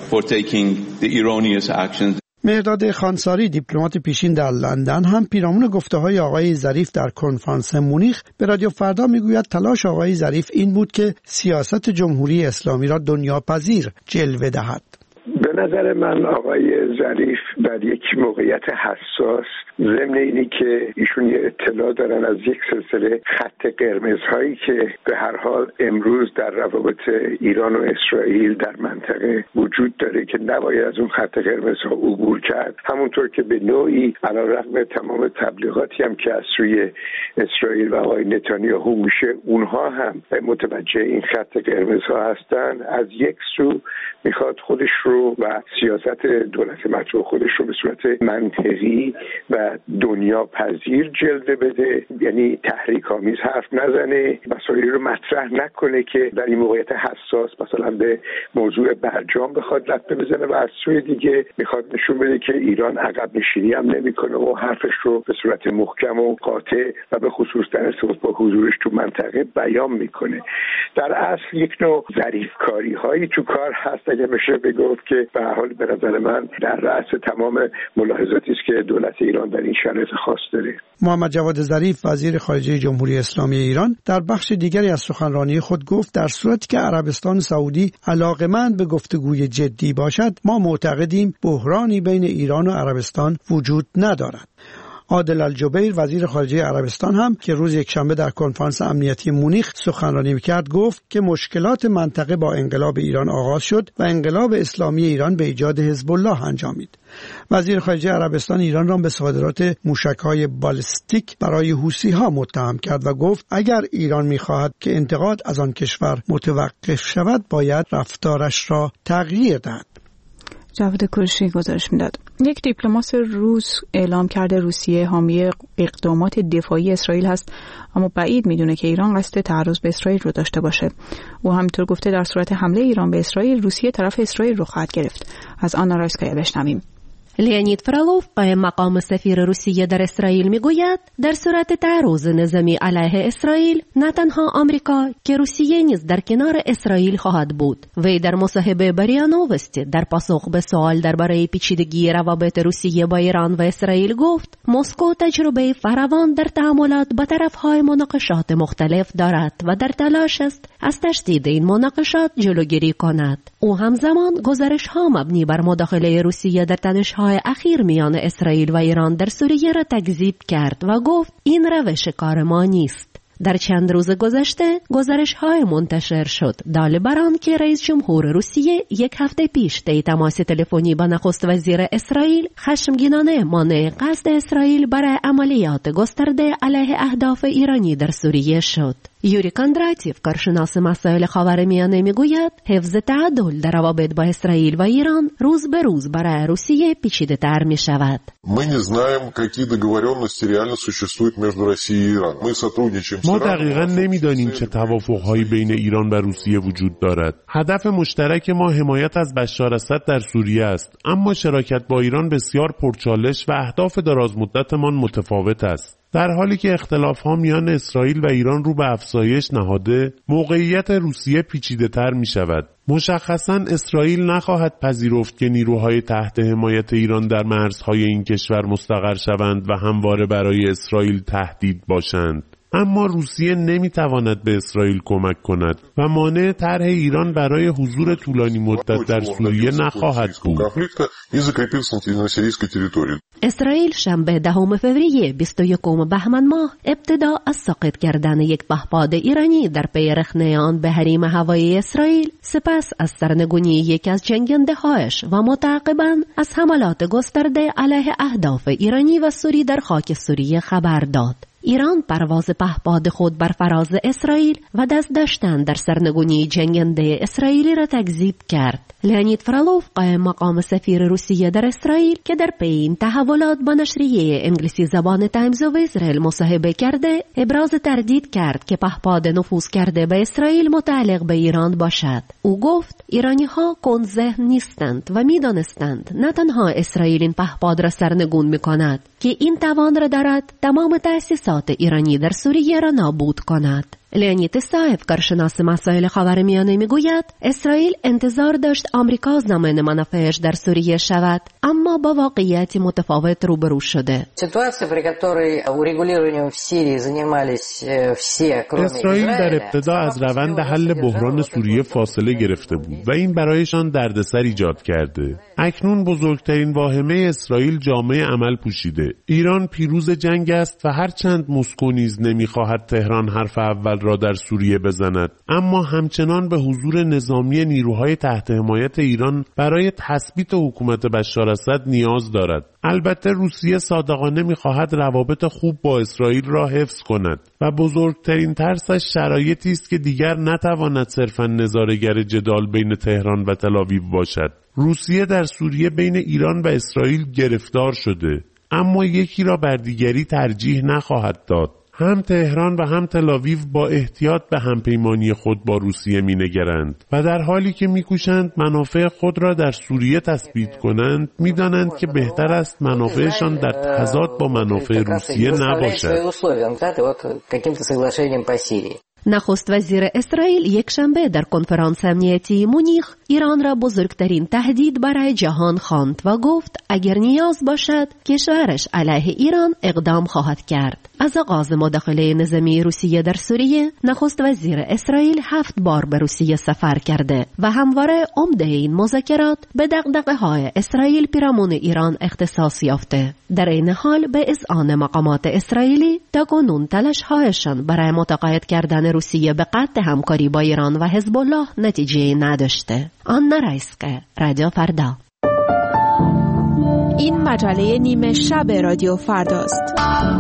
S21: مهرداد خانساری دیپلمات پیشین در لندن هم پیرامون گفته‌های آقای ظریف در کنفرانس مونیخ به رادیو فردا میگوید تلاش آقای ظریف این بود که سیاست جمهوری اسلامی را دنیاپذیر جلوه دهد.
S5: به نظر من آقای ظریف در یک موقعیت حساس، ضمن اینی که ایشون یه اطلاع دارن از یک سلسله خط قرمزهایی که به هر حال امروز در روابط ایران و اسرائیل در منطقه وجود داره که نباید از اون خط قرمزها عبور کرد، همونطور که به نوعی علیرغم تمام تبلیغاتی هم که از سوی اسرائیل و آقای نتانیاهو میشه، اونها هم متوجه این خط قرمزها هستن. از یک سو میخواد خودش رو و سیاست دولت مطبوع خودش رو به صورت منطقی و دنیا پذیر جلوه بده، یعنی تحریک آمیز حرف نزنه، مسائلی رو مطرح نکنه که در این موقعیت حساس مثلا به موضوع برجام بخواد لطمه بزنه و از سوی دیگه میخواد نشون بده که ایران عقب نشینی هم نمیکنه و حرفش رو به صورت محکم و قاطع و به خصوص در ارتباط با حضورش تو منطقه بیان میکنه. در اصل یک نوع ظریفکاری هایی تو کار هست، اگه بشه بگفت که به هر حال به نظر من در رأس تمام ملاحظاتی است که دولت ایران در این شرایط خاص داره.
S21: محمد جواد ظریف وزیر خارجه جمهوری اسلامی ایران در بخش دیگری از سخنرانی خود گفت در صورتی که عربستان سعودی علاقه‌مند به گفتگوی جدی باشد، ما معتقدیم بحرانی بین ایران و عربستان وجود ندارد. عادل الجبیر وزیر خارجه عربستان هم که روز یکشنبه در کنفرانس امنیتی مونیخ سخنرانی می‌کرد گفت که مشکلات منطقه با انقلاب ایران آغاز شد و انقلاب اسلامی ایران به ایجاد حزب الله انجامید. وزیر خارجه عربستان ایران را به صادرات موشک‌های بالستیک برای حوثی‌ها متهم کرد و گفت اگر ایران می‌خواهد که انتقاد از آن کشور متوقف شود باید رفتارش را تغییر دهد.
S1: جواد کوروشی گزارش میداد. یک دیپلمات روس اعلام کرده روسیه حامی اقدامات دفاعی اسرائیل هست، اما بعید میدونه که ایران قصد تعرض به اسرائیل رو داشته باشه. او همینطور گفته در صورت حمله ایران به اسرائیل، روسیه طرف اسرائیل رو خواهد گرفت. از آنا رایسکایا بشنویم.
S2: لیونید فرالوف قائم مقام سفیر روسیه در اسرائیل میگوید در صورت تعرض نظامی علیه اسرائیل نه تنها آمریکا که روسیه نیز در کنار اسرائیل خواهد بود. وی در مصاحبه با ریا نووستی در پاسخ به سوال درباره پیچیدگی روابط روسیه با ایران و اسرائیل گفت مسکو تجربه فراوان در تعاملات با طرف‌های مناقشات مختلف دارد و در تلاش است از تشدید این مناقشات جلوگیری کند. او همزمان گزارش‌ها مبنی بر مداخله روسیه در تنش‌های اخیر میان اسرائیل و ایران در سوریه را تکذیب کرد و گفت این روش کار ما نیست. در چند روز گذشته گزارش‌های منتشر شد دال بر آن که رئیس جمهور روسیه یک هفته پیش طی تماس تلفنی با نخست وزیر اسرائیل خشمگینانه مانع قصد اسرائیل برای عملیات گسترده علیه اهداف ایرانی در سوریه شد. یوری کاندراتیف کارشناس مسائل خاورمیانه میگوید حفظ تعادل در روابط با اسرائیل و ایران روز به روز برای روسیه پیچیده‌تر می شود.
S22: ما دقیقاً نمیدانیم چه توافق‌هایی بین ایران و روسیه وجود دارد. هدف مشترک ما حمایت از بشار اسد در سوریه است، اما شراکت با ایران بسیار پرچالش و اهداف درازمدتمان متفاوت است. در حالی که اختلاف‌ها میان اسرائیل و ایران رو به افزایش نهاده، موقعیت روسیه پیچیده‌تر می‌شود. مشخصاً اسرائیل نخواهد پذیرفت که نیروهای تحت حمایت ایران در مرزهای این کشور مستقر شوند و همواره برای اسرائیل تهدید باشند. اما روسیه نمیتواند به اسرائیل کمک کند و مانع طرح ایران برای حضور طولانی مدت در سوریه نخواهد بود.
S2: اسرائیل شنبه 10 فوریه 21 بهمن ماه ابتدا از ساقط کردن یک پهپاد ایرانی در پی رخنه آن به حریم هوایی اسرائیل، سپس از سرنگونی یکی از جنگنده‌هایش و متعاقباً از حملات گسترده علیه اهداف ایرانی و سوری در خاک سوریه خبر داد. ایران پرواز پهپاد خود بر فراز اسرائیل و دست داشتن در سرنگونی جنگنده اسرائیلی را تکذیب کرد. لیونید فرالوف قائم مقام سفیر روسیه در اسرائیل که در پی این تحولات با نشریه انگلیسی زبان تایمز آف اسرائیل مصاحبه کرده، ابراز تردید کرد که پهپاد نفوذ کرده به اسرائیل متعلق به ایران باشد. او گفت ایرانی‌ها کندذهن نیستند و می‌دانستند نه تنها اسرائیل این پهپاد را سرنگون می‌کند که این توان را دارد تمام تأسیسات ایرانی در سوریه را نابود کند. لیونید تسایف کارشناس مسائل خاورمیانه میگوید اسرائیل انتظار داشت آمریکا ضامن منافعش در سوریه شود، اما با واقعیتی متفاوت روبرو شده.
S22: اسرائیل در ابتدا از روند حل بحران سوریه فاصله گرفته بود و این برایشان دردسر ایجاد کرده. اکنون بزرگترین واهمه اسرائیل جامعه عمل پوشیده. ایران پیروز جنگ است و هرچند مسکو نیز نمیخواهد تهران حرف اول را در سوریه بزند، اما همچنان به حضور نظامی نیروهای تحت حمایت ایران برای تثبیت حکومت بشار اسد نیاز دارد. البته روسیه صادقانه می‌خواهد روابط خوب با اسرائیل را حفظ کند و بزرگترین ترسش شرایطی است که دیگر نتواند صرفاً نظاره‌گر جدال بین تهران و تل‌آویو باشد. روسیه در سوریه بین ایران و اسرائیل گرفتار شده، اما یکی را بر دیگری ترجیح نخواهد داد. هم تهران و هم تل‌آویو با احتیاط به همپیمانی خود با روسیه می‌نگرند و در حالی که می‌کوشند منافع خود را در سوریه تثبیت کنند، می‌دانند که بهتر است منافعشان در تضاد با منافع روسیه نباشد.
S2: نخست وزیر اسرائیل یک شنبه در کنفرانس امنیتی مونیخ ایران را بزرگترین تهدید برای جهان خواند و گفت اگر نیاز باشد کشورش علیه ایران اقدام خواهد کرد. از آغاز مداخله نظامی روسیه در سوریه، نخست وزیر اسرائیل 7 بار به روسیه سفر کرده و همواره عمده این مذاکرات به دغدغه‌های اسرائیل پیرامون ایران اختصاص یافته. در این حال به اذعان مقامات اسرائیلی تاکنون تلاش‌هایشان برای متقاعد کردن روسیه به قطع همکاری با ایران و حزب الله نتیجه نداشته. آنا رایسکه، رادیو فردا.
S1: این مجله نیمه شب رادیو فرداست.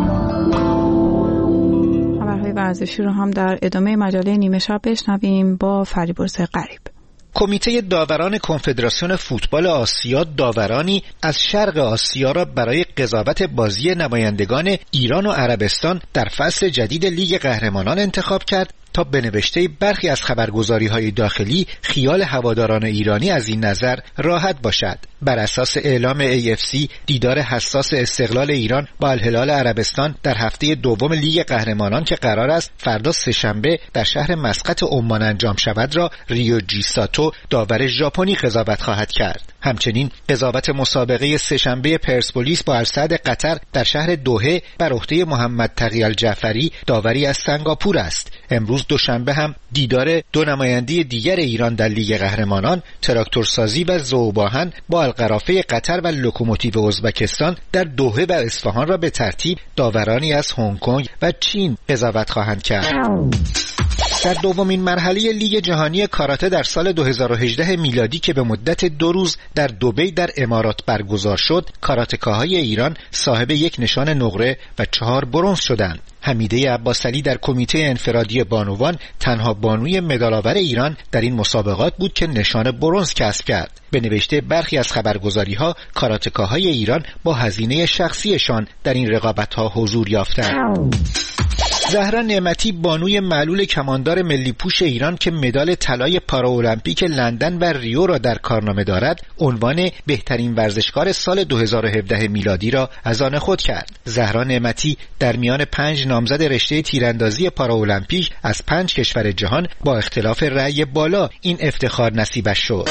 S1: خبرهای ورزشی رو هم در ادامه مجله نیمه شب بشنویم با فریبرز غریب.
S23: کمیته داوران کنفدراسیون فوتبال آسیا داورانی از شرق آسیا را برای قضاوت بازی نمایندگان ایران و عربستان در فصل جدید لیگ قهرمانان انتخاب کرد تا به نوشته برخی از خبرگزاری‌های داخلی خیال هواداران ایرانی از این نظر راحت باشد. بر اساس اعلام AFC دیدار حساس استقلال ایران با الهلال عربستان در هفته دوم لیگ قهرمانان که قرار است فردا سه‌شنبه در شهر مسقط عمان انجام شود را ریوجی ساتو داور ژاپنی قضاوت خواهد کرد. همچنین قضاوت مسابقه سه‌شنبه پرسپولیس با السعد قطر در شهر دوحه بر عهده محمد تقی الجعفری داوری از سنگاپور است. امروز دوشنبه هم دیدار دو نماینده دیگر ایران در لیگ قهرمانان تراکتورسازی و ذوباهن با القرافه قطر و لوکوموتیو ازبکستان در دوحه و اصفهان را به ترتیب داورانی از هنگ کنگ و چین قضاوت خواهند کرد. در دومین مرحله لیگ جهانی کاراته در سال 2018 میلادی که به مدت 2 روز در دبی در امارات برگزار شد، کاراتکاهای ایران صاحب یک نشان نقره و 4 برنز شدند. حمیده عباسعلی در کمیته انفرادی بانوان تنها بانوی مدال‌آور ایران در این مسابقات بود که نشان برنز کسب کرد. به نوشته برخی از خبرگزاری‌ها، کاراتکاهای ایران با هزینه شخصیشان در این رقابت‌ها حضور یافتند. زهرا نعمتی بانوی معلول کماندار ملی پوش ایران که مدال طلای پاراولمپیک لندن و ریو را در کارنامه دارد، عنوان بهترین ورزشکار سال 2017 میلادی را از آن خود کرد. زهرا نعمتی در میان 5 نامزد رشته تیراندازی پاراولمپیک از 5 کشور جهان با اختلاف رأی بالا این افتخار نصیبش شد.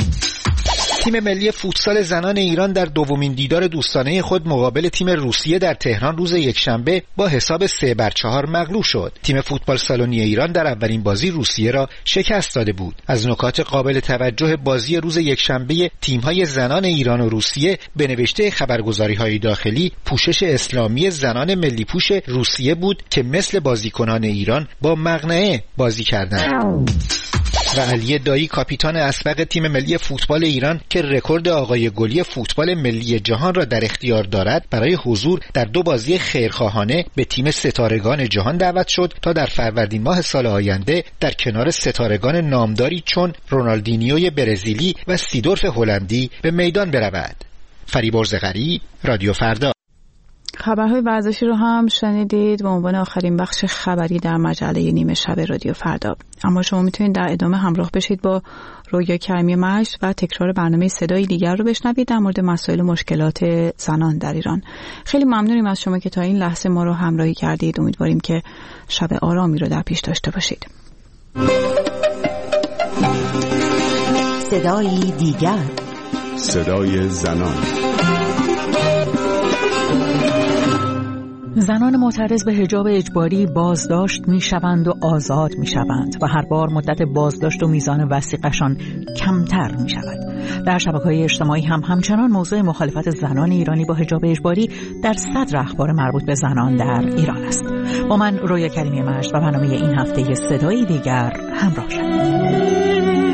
S23: تیم ملی فوتسال زنان ایران در دومین دیدار دوستانه خود مقابل تیم روسیه در تهران روز یکشنبه با حساب 3-4 مغلوب شد. تیم فوتبال سالنی ایران در اولین بازی روسیه را شکست داده بود. از نکات قابل توجه بازی روز یکشنبه تیم‌های زنان ایران و روسیه به نوشته خبرگزاری‌های داخلی، پوشش اسلامی زنان ملی پوش روسیه بود که مثل بازیکنان ایران با مقنعه بازی کردند. و علی دایی کاپیتان اسبق تیم ملی فوتبال ایران که رکورد آقای گلی فوتبال ملی جهان را در اختیار دارد، برای حضور در 2 بازی خیرخواهانه به تیم ستارگان جهان دعوت شد تا در فروردین ماه سال آینده در کنار ستارگان نامداری چون رونالدینیوی برزیلی و سیدورف هلندی به میدان برود. فریبرز غریب، رادیو فردا.
S1: خبرهای ورزشی رو هم شنیدید به عنوان آخرین بخش خبری در مجله نیمه شب رادیو فردا. اما شما میتونید در ادامه همراه بشید با رویا کریمی مجد و تکرار برنامه صدای دیگر رو بشنوید در مورد مسائل مشکلات زنان در ایران. خیلی ممنونیم از شما که تا این لحظه ما رو همراهی کردید. امیدواریم که شب آرامی رو در پیش داشته باشید.
S3: صدای دیگر،
S7: صدای زنان.
S3: زنان معترض به حجاب اجباری بازداشت می‌شوند و آزاد می‌شوند و هر بار مدت بازداشت و میزان وثیقه‌شان کمتر می‌شود. در شبکه‌های اجتماعی هم همچنان موضوع مخالفت زنان ایرانی با حجاب اجباری در صدر اخبار مربوط به زنان در ایران است. با من رویا کریمی مجد و برنامه این هفته صدای دیگر همراه شد.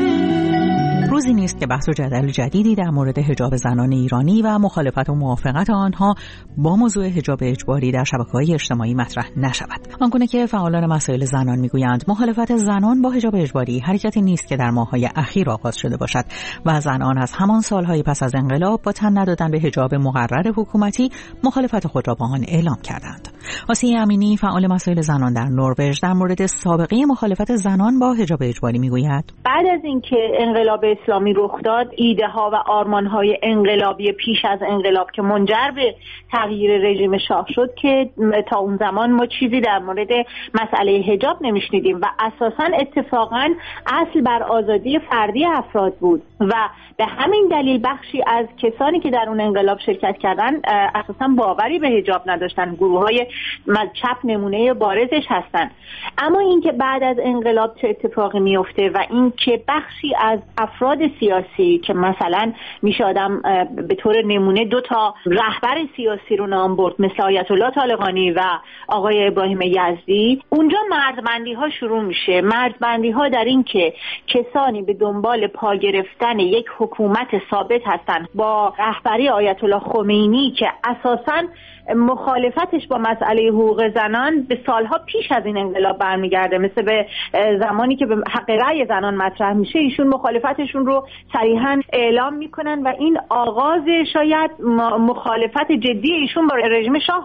S3: روزی نیست که بحث و جدل جدیدی در مورد حجاب زنان ایرانی و مخالفت و موافقت آنها با موضوع حجاب اجباری در شبکه‌های اجتماعی مطرح نشود. آنگونه که فعالان مسائل زنان میگویند مخالفت زنان با حجاب اجباری حرکتی نیست که در ماه‌های اخیر آغاز شده باشد و زنان از همان سالهای پس از انقلاب با تن ندادن به حجاب مقرر حکومتی مخالفت خود را با آن اعلام کردند. آسیه امینی فعال مسائل زنان در نروژ در مورد سابقه مخالفت زنان با حجاب اجباری میگوید
S8: بعد از اینکه انقلاب اسلامی رخ داد، ایده ها و آرمان های انقلابی پیش از انقلاب که منجر به تغییر رژیم شاه شد که تا اون زمان ما چیزی در مورد مسئله حجاب نمیشنیدیم و اساساً اتفاقاً اصل بر آزادی فردی افراد بود و به همین دلیل بخشی از کسانی که در اون انقلاب شرکت کردن اساساً باوری به حجاب نداشتن. گروه‌های چپ نمونه بارزش هستن. اما اینکه بعد از انقلاب چه اتفاقی میفته و اینکه بخشی از افراد سیاسی که مثلا میشه آدم به طور نمونه 2 رهبر سیاسی رو نام برد مثل آیت الله طالقانی و آقای ابراهیم یزدی، اونجا مرزبندی ها شروع میشه. مرزبندی ها در این که کسانی به دنبال پا گرفتن یک حکومت ثابت هستن با رهبری آیت الله خمینی که اساساً مخالفتش با مسئله حقوق زنان به سالها پیش از این انقلاب برمیگرده، مثل به زمانی که به حق رأی زنان مطرح میشه ایشون مخالفتشون رو صریحاً اعلام میکنن و این آغاز شاید مخالفت جدی ایشون با رژیم شاه هست.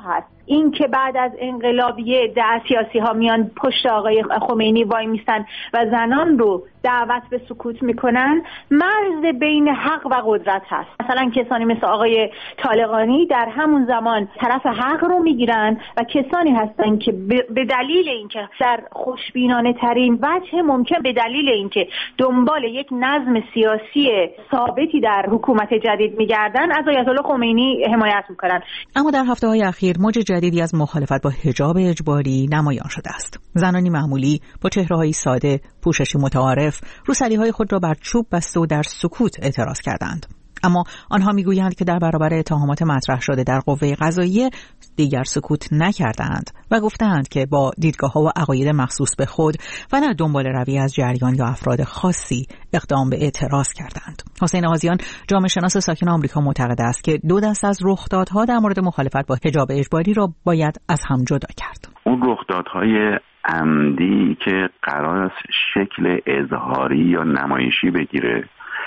S8: این که بعد از انقلابیه سیاسی ها میان پشت آقای خمینی وای میستن و زنان رو دعوت به سکوت میکنن، مرز بین حق و قدرت هست. مثلا کسانی مثل آقای طالقانی در همون زمان طرف حق رو میگیرن و کسانی هستن که به دلیل اینکه در خوشبینانه ترین وجه ممکن، به دلیل اینکه دنبال یک نظم سیاسی ثابتی در حکومت جدید میگردن، از آیت الله خمینی حمایت میکنن.
S3: اما در هفته‌های اخیر موج جدیدی از مخالفت با حجاب اجباری نمایان شده است. زنانی معمولی با چهره‌های ساده، پوششی متعارف، روسری‌های خود را بر چوب بسته و در سکوت اعتراض کردند. اما آنها میگویند که در برابر اتهامات مطرح شده در قوه قضاییه دیگر سکوت نکردند و گفتند که با دیدگاه‌ها و عقاید مخصوص به خود و نه دنبال روی از جریان یا افراد خاصی اقدام به اعتراض کردند. حسین آغازیان، جامعه شناس ساکن آمریکا، معتقد است که دو دست از رخدادها در مورد مخالفت با حجاب اجباری را باید از هم جدا کرد.
S9: اون رخدادهای عمدی که قرار است شکل اظهاری یا نمایشی بگیره،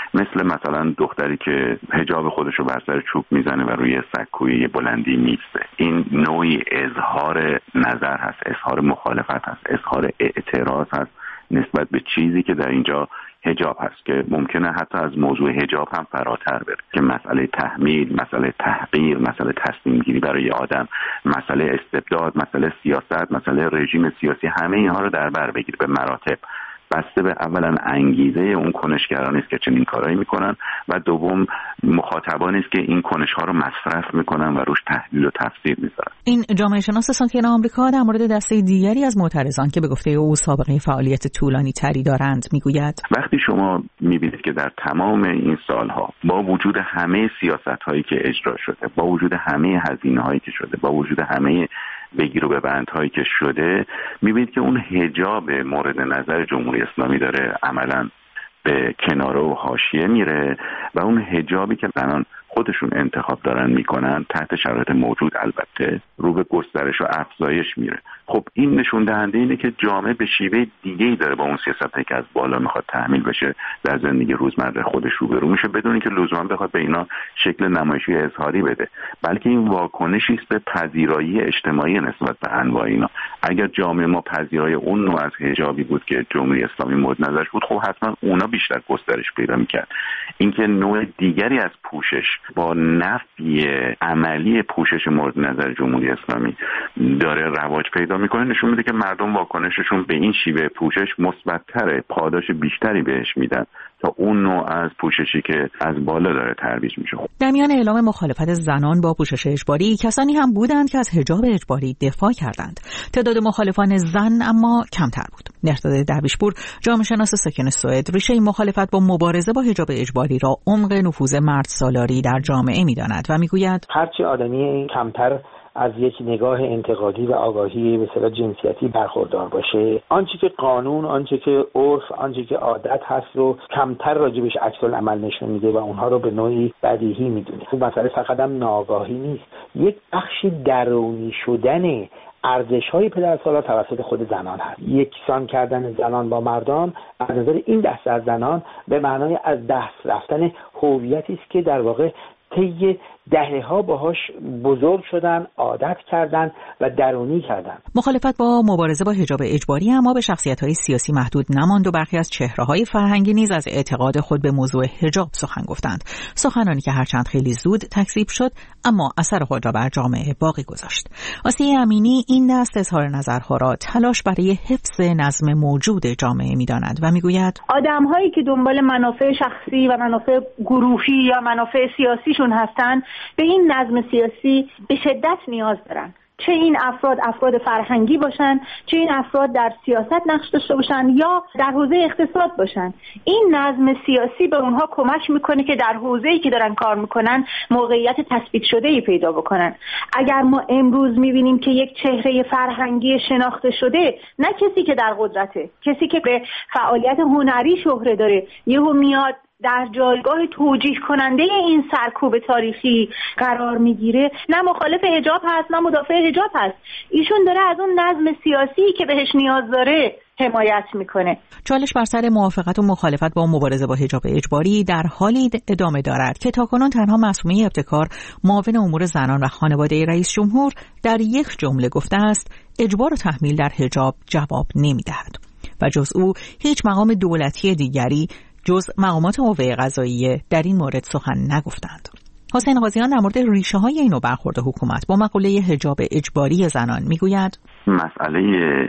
S9: مثلا دختری که حجاب خودشو بر سر چوب میزنه و روی سکوی بلندی میسته، این نوعی اظهار نظر هست، اظهار مخالفت هست، اظهار اعتراض هست نسبت به چیزی که در اینجا حجاب هست، که ممکنه حتی از موضوع حجاب هم فراتر بره، که مسئله تحمیل، مسئله تحقیر، مسئله تصمیم گیری برای آدم، مسئله استبداد، مسئله سیاست، مسئله رژیم سیاسی، همه اینها رو در بر بگیره به مراتب، بسته به اولا انگیزه اون کنشگرانی است که چنین کارایی میکنن و دوم مخاطبانی است که این کنش‌ها رو مصرف میکنن و روش تحلیل و تفسیر میذارن.
S3: این جامعه شناس ساکن آمریکا در مورد دسته دیگری از معترضان که به گفته او سابقه فعالیت طولانی تری دارند میگوید
S9: وقتی شما میبینید که در تمام این سالها با وجود همه سیاست‌هایی که اجرا شده، با وجود همه هزینه‌هایی که شده، با وجود همه بگیر و ببندهایی که شده، میبینید که اون حجاب مورد نظر جمهوری اسلامی داره عملاً به کناره و حاشیه میره و اون حجابی که زنان خودشون انتخاب دارن میکنن تحت شرایط موجود البته رو به گسترش و افزایش میره. خب این نشون دهنده اینه که جامعه به شیوه دیگه‌ای داره با اون سیاستایی که از بالا میخواد تحمیل بشه در زندگی روزمره خودش روبرو میشه، بدون اینکه لزوما بخواد به اینا شکل نمایشی اظهاری بده، بلکه این واکنشی است به پذیرایی اجتماعی نسبت به انواع اینا. اگر جامعه ما پذیرای اون نوع از حجابی بود که جمهوری اسلامی مورد نظرش بود، خب حتما اونا بیشتر گسترش پیدا میکرد. اینکه نوع دیگری از پوشش با نفی عملی پوشش مورد نظر جمهوری اسلامی داره رواج پیدا میکنه، نشون میده که مردم واکنششون به این شیوه پوشش مثبت‌تره، پاداش بیشتری بهش میدن تا اون نوع از پوششی که از بالا داره ترویج میشه.
S3: در میان اعلام مخالفت زنان با پوشش اجباری، کسانی هم بودند که از حجاب اجباری دفاع کردند. تعداد مخالفان زن اما کمتر بود. مهرداد درویشپور، جامعه شناس ساکن سوئد، ریشه این مخالفت با مبارزه با حجاب اجباری را عمق نفوذ مرد سالاری در جامعه می‌داند و میگوید
S10: هرچی آدمی کمتر از یک نگاه انتقادی و آگاهی به اصطلاح جنسیتی برخوردار باشه، آنچه که قانون، آنچه که عرف، آنچه که عادت هست رو کمتر راجبش عکس العمل نشون میده و اونها رو به نوعی بدیهی میدونه. خب مسئله فقط هم ناآگاهی نیست، یک بخشی درونی شدن ارزش‌های پدرسالار توسط خود زنان هست. یکسان کردن زنان با مردان از نظر این دسته از زنان به معنای از دست رفتن هویتی است که در واقع طی دهه‌ها باهاش بزرگ شدن، عادت کردن و درونی کردن.
S3: مخالفت با مبارزه با حجاب اجباری اما به شخصیت‌های سیاسی محدود نماند و برخی از چهره‌های فرهنگی نیز از اعتقاد خود به موضوع حجاب سخن گفتند. سخنانی که هرچند خیلی زود تکذیب شد اما اثر خود را بر جامعه باقی گذاشت. آسیه امینی این دست اظهار نظرها را تلاش برای حفظ نظم موجود جامعه می‌داند و می‌گوید
S8: آدم‌هایی که دنبال منافع شخصی و منافع گروهی یا منافع سیاسیشون هستند به این نظم سیاسی به شدت نیاز دارن، چه این افراد فرهنگی باشن، چه این افراد در سیاست نقش داشته باشن یا در حوزه اقتصاد باشن. این نظم سیاسی به اونها کمک میکنه که در حوزه‌ای که دارن کار میکنن موقعیت تثبیت شده‌ای پیدا بکنن. اگر ما امروز میبینیم که یک چهره فرهنگی شناخته شده، نه کسی که در قدرته، کسی که به فعالیت هنری شهره داره، یهو میاد در جایگاه توجیه کننده این سرکوب تاریخی قرار میگیره، نه مخالف حجاب هست نه مدافع حجاب هست. ایشون داره از اون نظم سیاسی که بهش نیاز داره حمایت میکنه.
S3: چالش بر سر موافقت و مخالفت با مبارزه با حجاب اجباری در حالی ادامه دارد که تاکنون تنها معصومه ابتکار، معاون امور زنان و خانواده رئیس جمهور، در یک جمله گفته است اجبار و تحمیل در حجاب جواب نمیدهد و جز او هیچ مقام دولتی دیگری جز مقامات قوه قضاییه در این مورد سخن نگفتند. حسین قاضیان در مورد ریشه های این نوع برخورد حکومت با مقوله حجاب اجباری زنان میگوید
S9: مسئله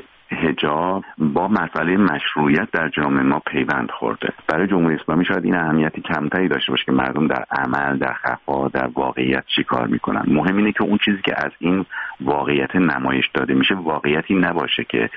S9: حجاب با مسئله مشروعیت در جامعه ما پیوند خورده. برای جمهوری اسلامی شاید این اهمیتی کمتری داشته باشه که مردم در عمل، در خفا، در واقعیت چی کار میکنن. مهم اینه که اون چیزی که از این واقعیت نمایش داده میشه واقعیتی نباشه که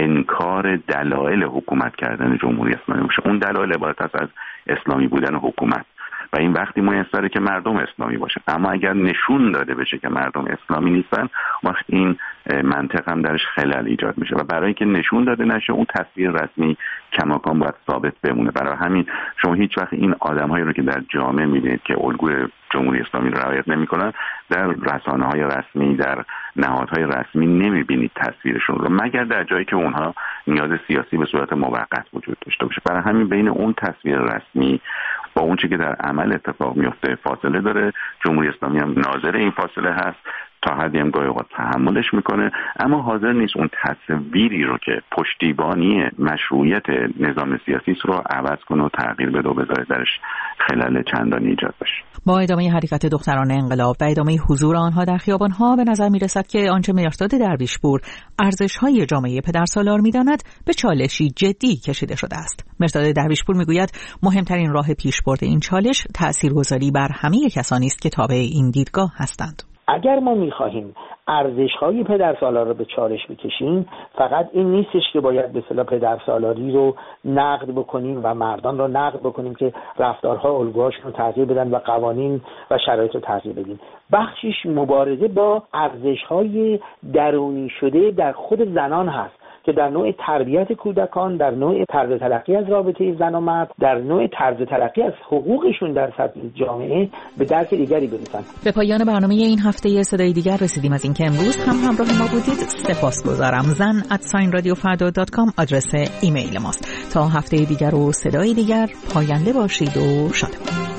S9: انکار دلایل حکومت کردن جمهوری اسلامی باشه. اون دلایل عبارت است از اسلامی بودن حکومت و این وقتی میسره که مردم اسلامی باشه. اما اگر نشون داده بشه که مردم اسلامی نیستن، وقت این منطق هم درش خلل ایجاد میشه و برای اینکه نشون داده نشه اون تصویر رسمی کماکان باید ثابت بمونه. برای همین شما هیچ وقت این آدم‌هایی رو که در جامعه میبینید که الگوی جمهوری اسلامی رو رعایت نمیکنن در رسانه‌های رسمی، در نهادهای رسمی نمیبینید تصویرشون رو، مگر در جایی که اونها نیاز سیاسی به صورت موقت وجود داشته باشه. برای همین بین اون تصویر رسمی با اون چیزی که در عمل اتفاق میفته فاصله داره. جمهوری اسلامی هم ناظر این فاصله هست، تا حدی هم گاهی اوقات تحملش میکنه، اما حاضر نیست اون تصویری رو که پشتیبانی مشروعیت نظام سیاسی رو عوض کنه و تغییر بده و بذاره درش خلل چندانی ایجاد بشه.
S3: با ادامه حرکت دختران انقلاب و ادامه حضور آنها در خیابانها به نظر میرسد که آنچه مهرداد درویشپور ارزش‌های جامعه پدرسالار میداند به چالشی جدی کشیده شده است. مهرداد درویشپور میگوید مهمترین راه پیشبرد این چالش تاثیرگذاری بر همه کسانی است که تابع این دیدگاه هستند.
S10: اگر ما می‌خواهیم ارزش‌های پدرسالار رو به چالش بکشیم، فقط این نیستش که باید به اصطلاح پدرسالاری رو نقد بکنیم و مردان رو نقد بکنیم که رفتارها الگوهاشون رو تغییر بدن و قوانین و شرایط رو تغییر بدیم. بخشش مبارزه با ارزش‌های درونی شده در خود زنان هست که در نوع تربیت کودکان، در نوع طرز تلقی از رابطه زن و مرد، در نوع طرز تلقی از حقوقشون در سطح جامعه به درک دیگری برسن.
S3: به پایان برنامه این هفته صدای دیگر رسیدیم. از اینکه امروز هم همراه ما بودید سپاسگزارم. zan@radiofardo.com آدرس ایمیل ماست. تا هفته دیگر و صدای دیگر پاینده باشید و شادمان.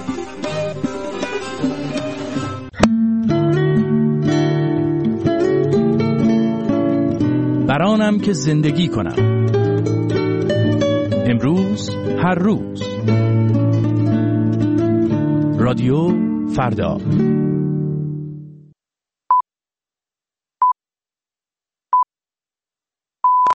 S11: برانم که زندگی کنم، امروز هر روز. رادیو فردا.